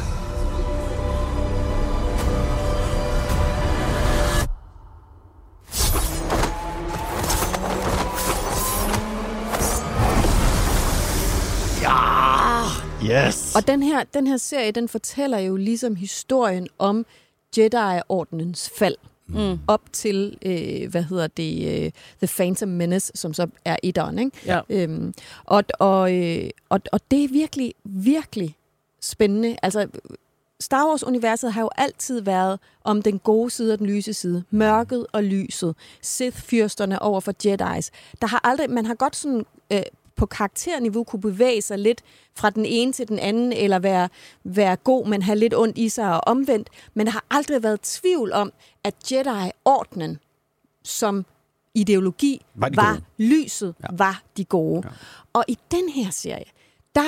Yes! Og den her, den her serie, den fortæller jo ligesom historien om Jedi-ordenens fald. Mm. Op til, øh, hvad hedder det, øh, The Phantom Menace, som så er etteren, ikke? Ja. Øhm, og, og, øh, og, og det er virkelig, virkelig spændende. Altså, Star Wars-universet har jo altid været om den gode side og den lyse side. Mørket og lyset. Sith-fyrsterne over for Jedis. Der har aldrig, man har godt sådan... Øh, på karakterniveau kunne bevæge sig lidt fra den ene til den anden, eller være, være god, men have lidt ondt i sig og omvendt. Men der har aldrig været tvivl om, at Jedi-ordenen som ideologi Var de var gode? lyset, ja. var de gode. Ja. Og i den her serie, der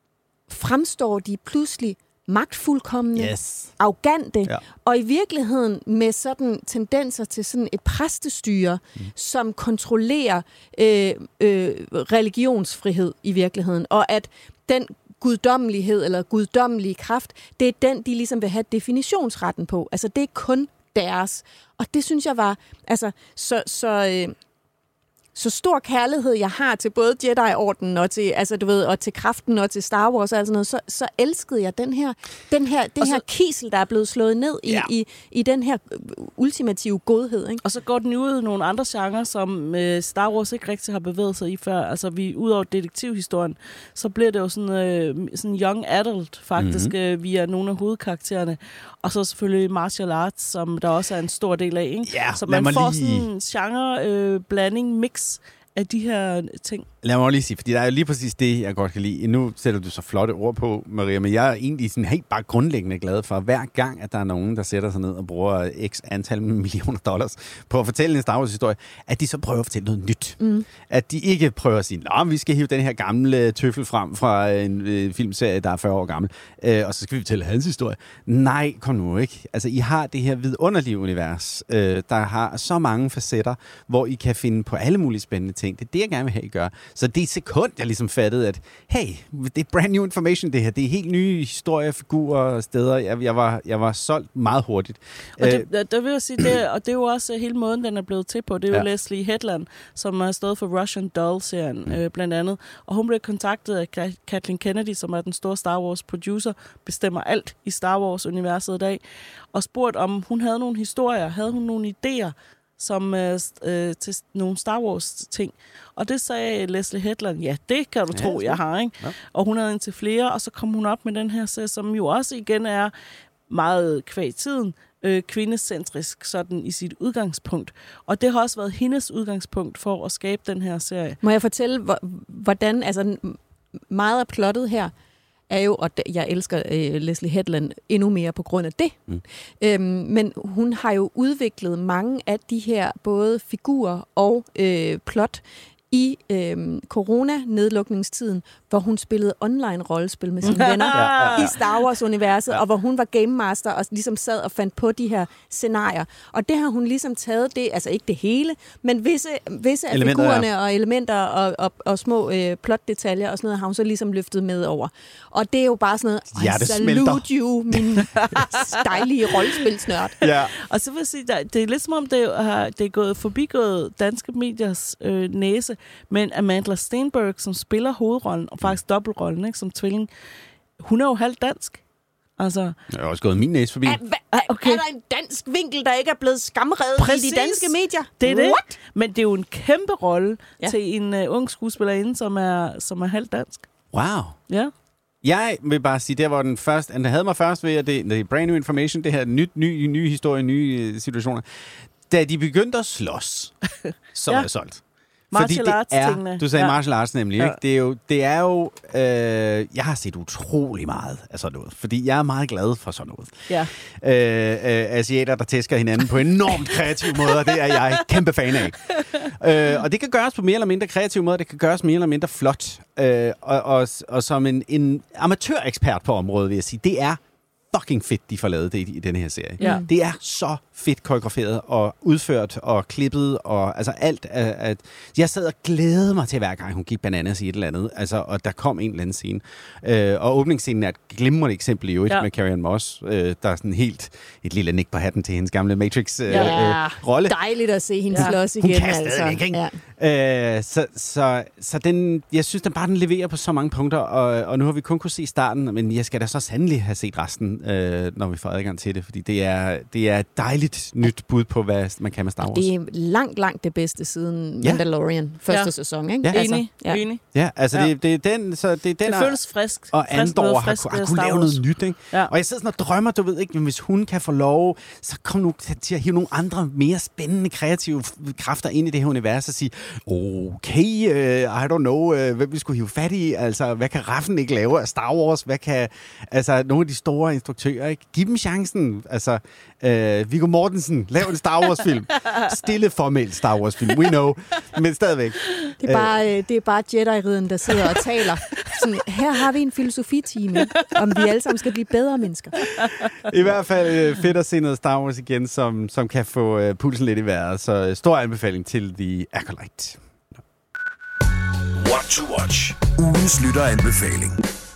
fremstår de pludselig magtfuldkomne, Yes. arrogante, Ja. og i virkeligheden med sådan tendenser til sådan et præstestyre, mm. som kontrollerer øh, øh, religionsfrihed i virkeligheden, og at den guddommelighed eller guddommelige kraft, det er den, de ligesom vil have definitionsretten på. Altså, det er kun deres. Og det synes jeg var, altså, så... så øh, så stor kærlighed, jeg har til både Jedi-ordenen og til, altså, du ved, og til kraften og til Star Wars og alt sådan noget, så, så elskede jeg den her, den her, det så, her kisel, der er blevet slået ned i, ja. i, i den her ultimative godhed. Ikke? Og så går den ud i nogle andre genrer, som øh, Star Wars ikke rigtig har bevæget sig i før. Altså, vi ud over detektivhistorien, så bliver det jo sådan, øh, sådan young adult, faktisk, mm-hmm. øh, via nogle af hovedkaraktererne. Og så selvfølgelig martial arts, som der også er en stor del af, ikke? Ja, så lad man mig får lige- sådan en genre, øh, blanding, mix af de her ting. Lad mig lige sige, fordi der er jo lige præcis det, jeg godt kan lide. Nu sætter du så flotte ord på, Maria, men jeg er egentlig sådan helt bare grundlæggende glad for, hver gang, at der er nogen, der sætter sig ned og bruger x antal millioner dollars på at fortælle en Star Wars-historie, at de så prøver at fortælle noget nyt. Mm. At de ikke prøver at sige, nå, vi skal hive den her gamle tøffel frem fra en øh, filmserie, der er fyrre år gammel, øh, og så skal vi fortælle hans historie. Nej, kom nu, ikke? Altså, I har det her vidunderlige univers, øh, der har så mange facetter, hvor I kan finde på alle mulige spændende ting. Det er det, jeg gerne vil have, I gør. Så det er et sekund, jeg ligesom fattede, at hey, det er brand new information, det her. Det er helt nye historier, figurer og steder. Jeg, jeg, var, jeg var solgt meget hurtigt. Og det, der, der vil jeg sige, det, og det er jo også hele måden, den er blevet til på. Det er jo Ja. Leslie Headland, som har stået for Russian Doll-serien, mm. øh, blandt andet. Og hun blev kontaktet af Ka- Kathleen Kennedy, som er den store Star Wars-producer, bestemmer alt i Star Wars-universet i dag, og spurgt, om hun havde nogle historier, havde hun nogle idéer, som øh, øh, til nogle Star Wars-ting. Og det sagde Leslie Headland, ja, det kan du Ja, tro, så. jeg har, ikke? Ja. Og hun havde indtil flere, og så kom hun op med den her serie, som jo også igen er meget kvæg tiden, øh, kvindecentrisk sådan i sit udgangspunkt. Og det har også været hendes udgangspunkt for at skabe den her serie. Må jeg fortælle, hvordan, altså meget af plottet her er jo, og jeg elsker øh, Leslie Headland endnu mere på grund af det. Mm. Øhm, men hun har jo udviklet mange af de her både figurer og øh, plot i øh, corona-nedlukningstiden, hvor hun spillede online-rollespil med sine venner ja, ja, ja. i Star Wars-universet, ja. og hvor hun var game master og ligesom sad og fandt på de her scenarier. Og det har hun ligesom taget, det, altså ikke det hele, men visse, visse af elementer, figurerne ja. og elementer og, og, og små øh, plotdetaljer og sådan noget, har hun så ligesom løftet med over. Og det er jo bare sådan noget, I salute you, min dejlige rollespilsnørd. Ja. Og så vil jeg sige, der, det er lidt som om, det, har, det er gået forbigået danske mediers øh, næse, men Amanda Stenberg, som spiller hovedrollen, og faktisk dobbeltrollen, ikke, som tvilling, hun er jo halvt dansk. Altså, jeg har også gået min næse forbi. Er, hva, okay. er der en dansk vinkel, der ikke er blevet skamredet Præcis. i de danske medier? Det er det. What? Men det er jo en kæmpe rolle ja. til en uh, ung skuespillerinde, som er, som er halvt dansk. Wow. Ja. Jeg vil bare sige, der hvor den første, han havde mig først ved, at det, det er brand new information, det her nyt, ny, nye historie, nye uh, situationer. Da de begyndte at slås, så ja. var det solgt. Martial Fordi det arts er, du sagde ja. martial arts nemlig, ja. ikke? Det er jo, det er jo øh, jeg har set utrolig meget af sådan noget, fordi jeg er meget glad for sådan noget. Ja. Øh, øh, asiater, der tæsker hinanden på enormt kreative måder, det er jeg kæmpe fan af. øh, og det kan gøres på mere eller mindre kreative måder, det kan gøres mere eller mindre flot. Øh, og, og, og som en, en amatørekspert på området, vil jeg sige, det er fucking fedt, de får lavet det i, i den her serie. Ja. Det er så fedt koreograferet og udført og klippet og altså alt. At, at jeg sad og glædede mig til hver gang hun gik bananas i et eller andet. Altså, og der kom en eller anden scene. Øh, og åbningsscenen er et glimrende eksempel i øvrigt ja. med Carrie-Anne Moss. Øh, der er sådan helt et lille nik på hatten til hendes gamle Matrix-rolle. Ja, øh, dejligt at se hende ja. slås igen. Hun kan altså. stadig ikke, ja. øh, så, så, så den, jeg synes, den bare den leverer på så mange punkter, og, og nu har vi kun kunne se starten, men jeg skal da så sandelig have set resten, øh, når vi får adgang til det, fordi det er, det er et dejligt nyt bud på, hvad man kan med Star Wars. Det er langt, langt det bedste siden ja. Mandalorian, første ja. sæson, ikke? Ja. Altså, enig, ja. enig. Ja, altså ja. Det, det er den, så det er den. Det føles frisk. Og Andor har, har kunne lave noget nyt, ikke? Ja. Og jeg sidder sådan og drømmer, du ved ikke, men hvis hun kan få lov, så kom nu til at hive nogle andre, mere spændende, kreative kræfter ind i det her univers og sige, okay, uh, I don't know, uh, hvem vi skulle hive fat i, altså, hvad kan Raffen ikke lave af Star Wars? Hvad kan, altså, nogle af de store instruktører, ikke? Giv dem chancen, altså, uh, Viggo Mortensen, lav en Star Wars-film. Stille formelt Star Wars-film, we know, men stadigvæk. Det er bare, uh, det er bare Jedi-ridderen, der sidder og taler. Sådan, her har vi en filosofitime, om vi alle sammen skal blive bedre mennesker. I hvert fald uh, fedt at se noget Star Wars igen, som, som kan få uh, pulsen lidt i vejret. Så uh, stor anbefaling til The Acolyte. What to watch. Ugens lytteranbefaling.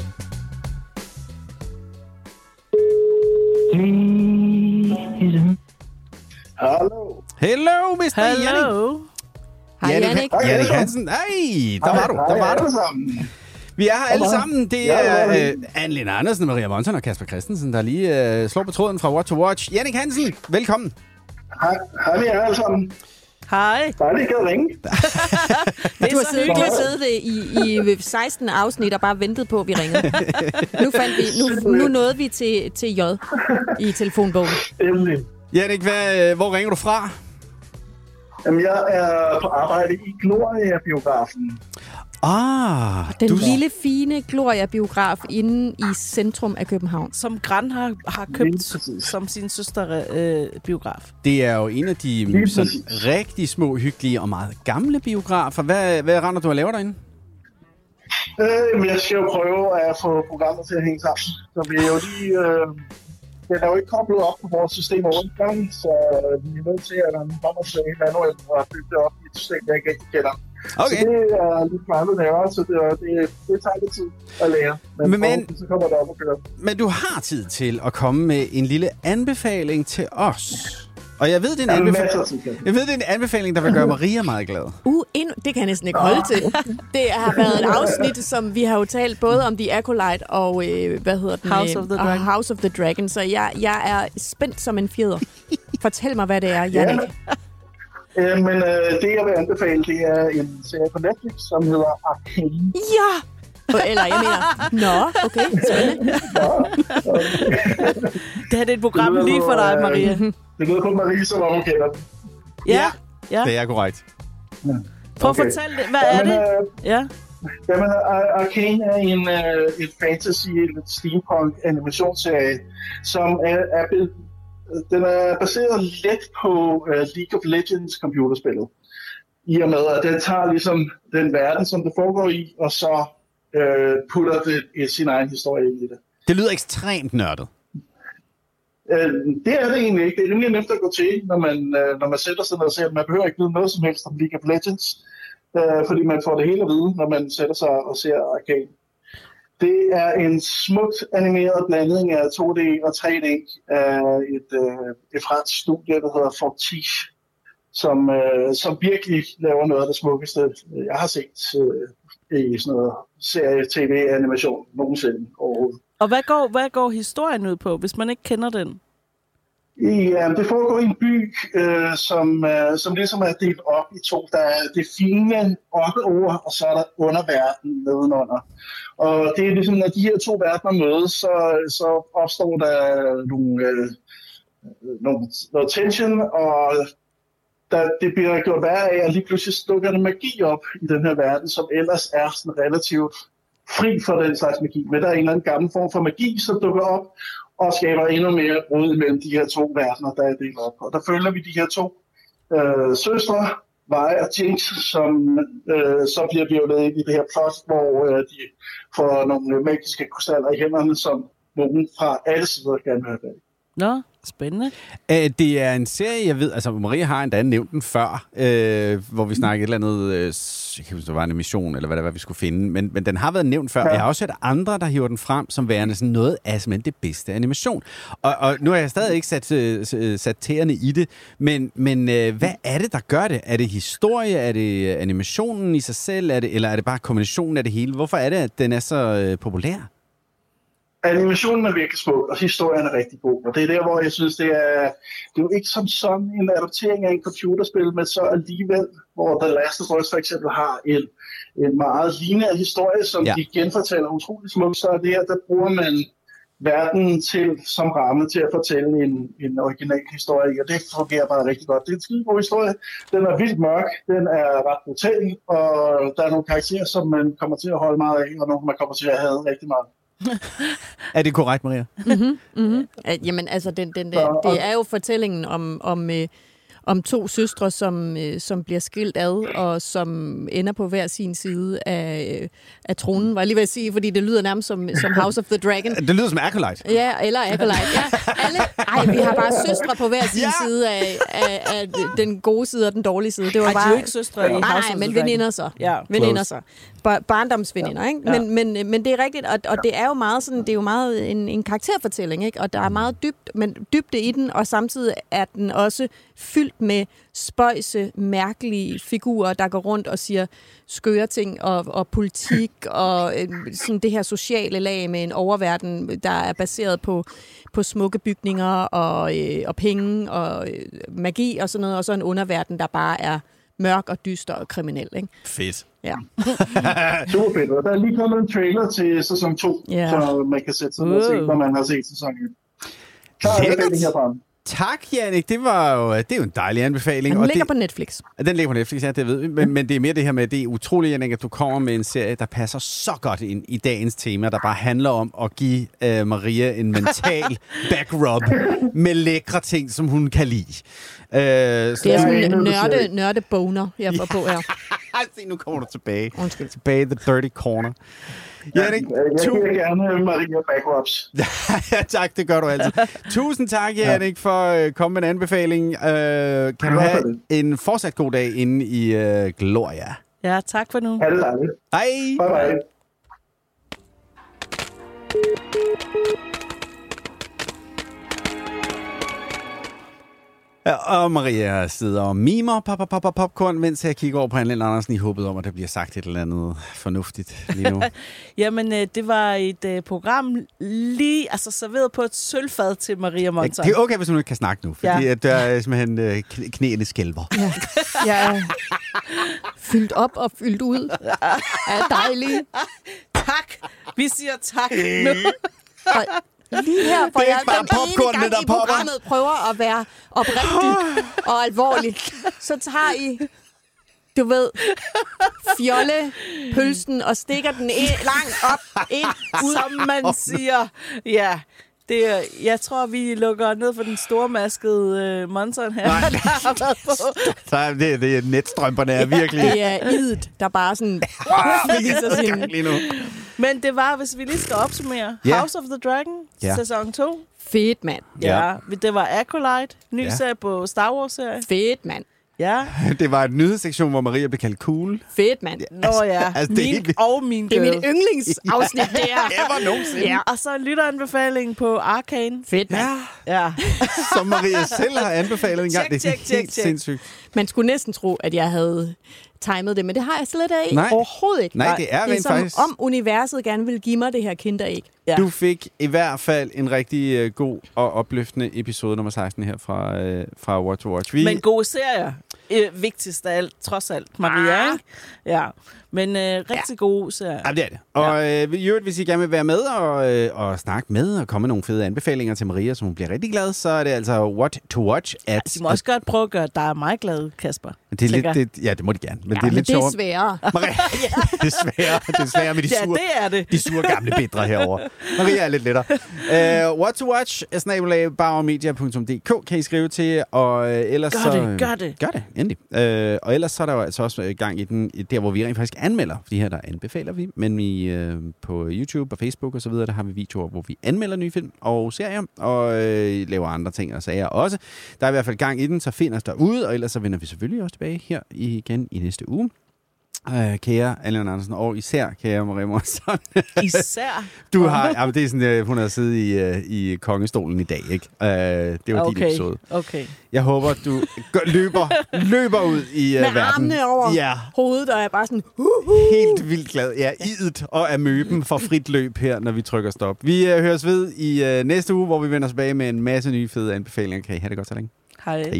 Hallo. Hello, mister Hello. Hej, Jannik. Jannik Hansen. Hey, der var du. Der var du. Vi er her alle sammen. Det er uh, Anne-Lene Andersen, Maria Monsen og Kasper Christensen, der lige uh, slår på tråden fra What to Watch. Jannik Hansen, velkommen. Hej, hej vi er alle sammen. Hej. Bare lige kan ringe. Du har siddet, du har siddet i, i seksten afsnit og bare ventet på, at vi ringede. Nu, fandt vi, nu, nu nåede vi til, til J i telefonbogen. Endelig. Jannik, hvad, hvor ringer du fra? Jamen, jeg er på arbejde i Gloria-biografen. Ah, Den du... lille, fine Gloria-biograf inde i centrum af København. Som Gran har, har købt som sin søster-biograf. Øh, det er jo en af de sådan, rigtig små, hyggelige og meget gamle biografer. Hvad, hvad render du og laver derinde? Øh, jeg skal jo prøve at få programmet til at hænge sammen. Så vi er jo lige... Øh, den er jo ikke koblet op på vores system rundt gang, så vi er nødt til, at der kommer til manuelt og bygge det op i et system, jeg ikke rigtig kender. Okay. Så det er lidt private laver, så det, det, det tager lidt tid at lære. Men, men, men så kommer det op og kører. Men du har tid til at komme med en lille anbefaling til os. Og jeg ved, det er en, anbefaling, jeg ved, det er en anbefaling, der vil gøre Maria meget glad. Uh, endnu, det kan jeg næsten ikke holde til. Det har været et afsnit, som vi har jo talt både om The Acolyte og, øh, hvad hedder den? House of the Dragon. House of the Dragon. Så jeg, jeg er spændt som en fjeder. Fortæl mig, hvad det er, Jannik. Ja. Øh, men øh, det, jeg vil anbefale, det er en serie på Netflix, som hedder Arcane. Ja! Eller jeg mener, nå, okay, spændende. Det her det er et program lige for dig, Maria. Det lyder på Marie, som om hun kender den. Ja, ja. Det er korrekt. Ja. Prøv at fortælle det. Hvad er Jamen, det? Øh, ja. Jamen, Arcane er en uh, et fantasy, et steampunk animationsserie, som er, er den er baseret lidt på uh, League of Legends computerspillet. I og med, at den tager ligesom den verden, som det foregår i, og så uh, putter det i sin egen historie i det. Det lyder ekstremt nørdet. Uh, det er det egentlig ikke. Det er rimelig nemt at gå til, når man, uh, når man sætter sig ned og ser, at man behøver ikke vide noget som helst om League of Legends, uh, fordi man får det hele at vide, når man sætter sig og ser Arcane. Det er en smukt animeret blanding af to D og tre D af et, uh, et fransk studie, der hedder Fortiche, som, uh, som virkelig laver noget af det smukkeste, jeg har set uh, i sådan noget serie-tv-animation nogensinde overhovedet. Og hvad går, hvad går historien ud på, hvis man ikke kender den? Ja, det foregår i en by, øh, som, øh, som ligesom er delt op i to. Der er det fine oppe over, og så er der underverden nedenunder. Og det er ligesom, når de her to verdener mødes, så, så opstår der nogle, øh, nogle, noget tension, og der, det bliver gjort værre af, at lige pludselig dukker der magi op i den her verden, som ellers er sådan relativt fri for den slags magi. Men der er en eller anden gammel form for magi, som dukker op og skaber endnu mere brud mellem de her to verdener, der er delt op. Og der følger vi de her to øh, søstre, Vi og Jinx, som øh, så bliver bjørnet ind i det her plot, hvor øh, de får nogle magiske krystaller i hænderne, som nogen fra alle sider gerne vil have bag. Nå, spændende. Æ, det er en serie, jeg ved, altså Maria har endda nævnt den før, øh, hvor vi snakkede et eller andet, øh, jeg kan huske, det var en emission, eller hvad det var, vi skulle finde, men, men den har været nævnt før. Ja. Jeg har også set andre, der hiver den frem, som værende sådan noget af simpelthen det bedste animation. Og, og nu har jeg stadig ikke sat, øh, sat tæerne i det, men, men øh, hvad er det, der gør det? Er det historie? Er det animationen i sig selv? Er det, eller er det bare kombinationen af det hele? Hvorfor er det, at den er så øh, populær? Animationen er virkelig smuk, og historien er rigtig god. Og det er der, hvor jeg synes, det er, det er jo ikke som sådan en adaptering af en computerspil, men så alligevel, hvor The Last of Us for eksempel har en, en meget lineær historie, som ja. de genfortæller utrolig smukt, så er det her, der bruger man verden til som ramme til at fortælle en, en original historie, og det fungerer bare rigtig godt. Det er en skide god historie. Den er vildt mørk, den er ret brutal, og der er nogle karakterer, som man kommer til at holde meget af, og nogle man kommer til at have rigtig meget. Er det korrekt, Maria? Mm-hmm, mm-hmm. Jamen, altså, den, den, den, det er jo fortællingen om, om, øh, om to søstre, som, øh, som bliver skilt ad, og som ender på hver sin side af, øh, af tronen, var jeg lige ved at sige, fordi det lyder nærmest som, som House of the Dragon. Det lyder som Acolyte. Ja, eller Acolyte. Ja, alle. Ej, vi har bare søstre på hver sin ja. side af, af, af den gode side og den dårlige side. Det var Ej, bare... de er jo ikke søstre i House nej, of the men Dragon. veninder så. Ja. Veninder så. Barndomsveninder, ikke? Ja. Men, men, men det er rigtigt, og, og det er jo meget sådan, det er jo meget en, en karakterfortælling, ikke? Og der er meget dybt, men dybde i den, og samtidig er den også fyldt med spøjse, mærkelige figurer, der går rundt og siger skøre ting og, og politik og øh, sådan det her sociale lag med en oververden, der er baseret på, på smukke bygninger og, øh, og penge og øh, magi og sådan noget, og så en underverden, der bare er mørk og dyster og kriminel, ikke? Fedt. Ja. Super fedt. Der er lige kommet en trailer til sæson to, yeah. så man kan sætte sig ned og se, når man har set sæson et. Klar, Lækkert. Tak, Jannik. Det var jo, det er jo en dejlig anbefaling. Den og ligger det, på Netflix. Den ligger på Netflix, ja, det ved vi. Men, men det er mere det her med, det er utroligt, Jannik, at du kommer med en serie, der passer så godt ind i dagens tema, der bare handler om at give uh, Maria en mental backrub med lækre ting, som hun kan lide. Uh, det er sådan en nørde, nørde boner, jeg var på her. Se, nu kommer du tilbage. Undskyld. Tilbage the dirty corner. Jannik, ja, jeg giver gerne Maria backups. Ja, tak, det gør du altid. Tusind tak, Jannik, for at uh, komme med en anbefaling. Uh, kan du have en fortsat god dag inde i uh, Gloria. Ja, tak for nu. Ha' det dejligt. Hej. Bye bye. Ja, og Maria sidder og mimer pop, pop, pop, popcorn, mens jeg kigger over på Anne Andersen i håbet om, at der bliver sagt et eller andet fornuftigt lige nu. Jamen, det var et uh, program lige altså serveret på et sølvfad til Maria Monson. Det er okay, hvis hun ikke kan snakke nu, fordi ja. at der er simpelthen uh, knæene skælver. Ja. Jeg er fyldt op og fyldt ud. Er dejligt. Tak tak. Vi siger tak nu. Og lige her, for Det er jeg ikke bare den ene popcorn, gang det der i popper. programmet prøver at være oprigtig og alvorlig, så tager I, du ved, fjollepølsen og stikker den ind, langt op, ind, ud. Som man siger. Ja, det er, jeg tror, vi lukker ned for den stormaskede uh, monsteren her. Nej. Der har været på. Så det, det er netstrømperne er virkelig... Det er idet, der bare sådan... viser sin... lige nu. Men det var, hvis vi lige skal opsummere, Ja. House of the Dragon, Ja. sæson to. Fedt, mand. Ja. Det var Acolyte, ny Ja. serie på Star Wars-serie. Fedt, mand. Ja. Det var en nyhedssektion, hvor Maria blev kaldt cool. Fedt, mand. Nå ja, altså, det er min helt vildt. og min Det er girl. mit yndlingsafsnit, det er. Ever nogensinde. Ja. Og så en lytteranbefaling på Arcane. Fedt, mand. Ja. Som Maria selv har anbefalet en gang. Check, Det er check, check, helt check. sindssygt. Man skulle næsten tro, at jeg havde timet det, men det har jeg slet ikke. Nej. Overhovedet ikke. Nej, det er det er rent som faktisk- om universet gerne vil give mig det her kinderæg. Ja. Du fik i hvert fald en rigtig uh, god og opløftende episode nummer seksten her fra, uh, fra What to Watch. Vi... Men gode serier. Øh, vigtigst af alt, trods alt, Maria, Ah. ikke? Ja. Men øh, rigtig ja. gode serier. Ja, det er det. Og øh, i øvrigt, hvis I gerne vil være med og, øh, og snakke med og komme med nogle fede anbefalinger til Maria, så hun bliver rigtig glad, så er det altså What to Watch at... De må også godt prøve at gøre dig meget glad, Kasper. Det er lidt, tænker. det, ja, det må de gerne. Men Ja, det er men lidt det er sjovere. sværere. Maria, det er sværere. Det er sværere med de Ja, sure, det er det. de sure gamle bitre herovre. Maria er lidt lettere. Uh, what to watch, snabelag bauermedia punktum d k kan I skrive til, og uh, ellers Gør så... det, gør det. Gør det, endelig. Uh, og ellers så er der jo altså også i gang i den, der, hvor vi rent faktisk anmelder. For de her, der anbefaler vi. Men vi, uh, på YouTube og Facebook og så videre, der har vi videoer, hvor vi anmelder nye film og serier, og uh, laver andre ting og sager også. Der er i hvert fald gang i den, så find os derude, og ellers så vender vi selvfølgelig også tilbage her igen i næste uge. Uh, kære Allan Andersen, og især kære Maria Morrison. Især? Du har, ja, det er sådan, uh, hun har siddet i, uh, i kongestolen i dag, ikke? Uh, det var okay. din episode. Okay. Jeg håber, du gør, løber, løber ud i uh, Med verden. armene over Ja, hovedet, og jeg er bare sådan... Uh, uh. helt vildt glad. Ja, idet og amøben for frit løb her, når vi trykker stop. Vi uh, høres ved i uh, næste uge, hvor vi vender tilbage med en masse nye fede anbefalinger. Kan I have det godt så længe? Hej. Hej.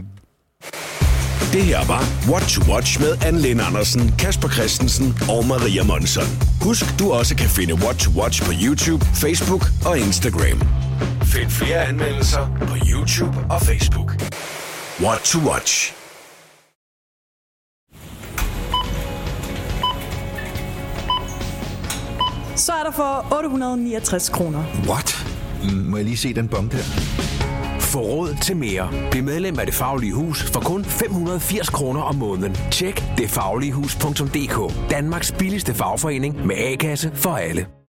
Det her var What to Watch med Anne Lene Andersen, Kasper Christensen og Maria Monson. Husk, du også kan finde What to Watch på YouTube, Facebook og Instagram. Find flere anmeldelser på YouTube og Facebook. What to Watch. Så er der for otte hundrede og niogtres kroner. What? Mm, må jeg lige se den bong der? Få råd til mere. Bliv medlem af Det Faglige Hus for kun fem hundrede og firs kroner om måneden. Tjek det faglige hus punktum d k. Danmarks billigste fagforening med A-kasse for alle.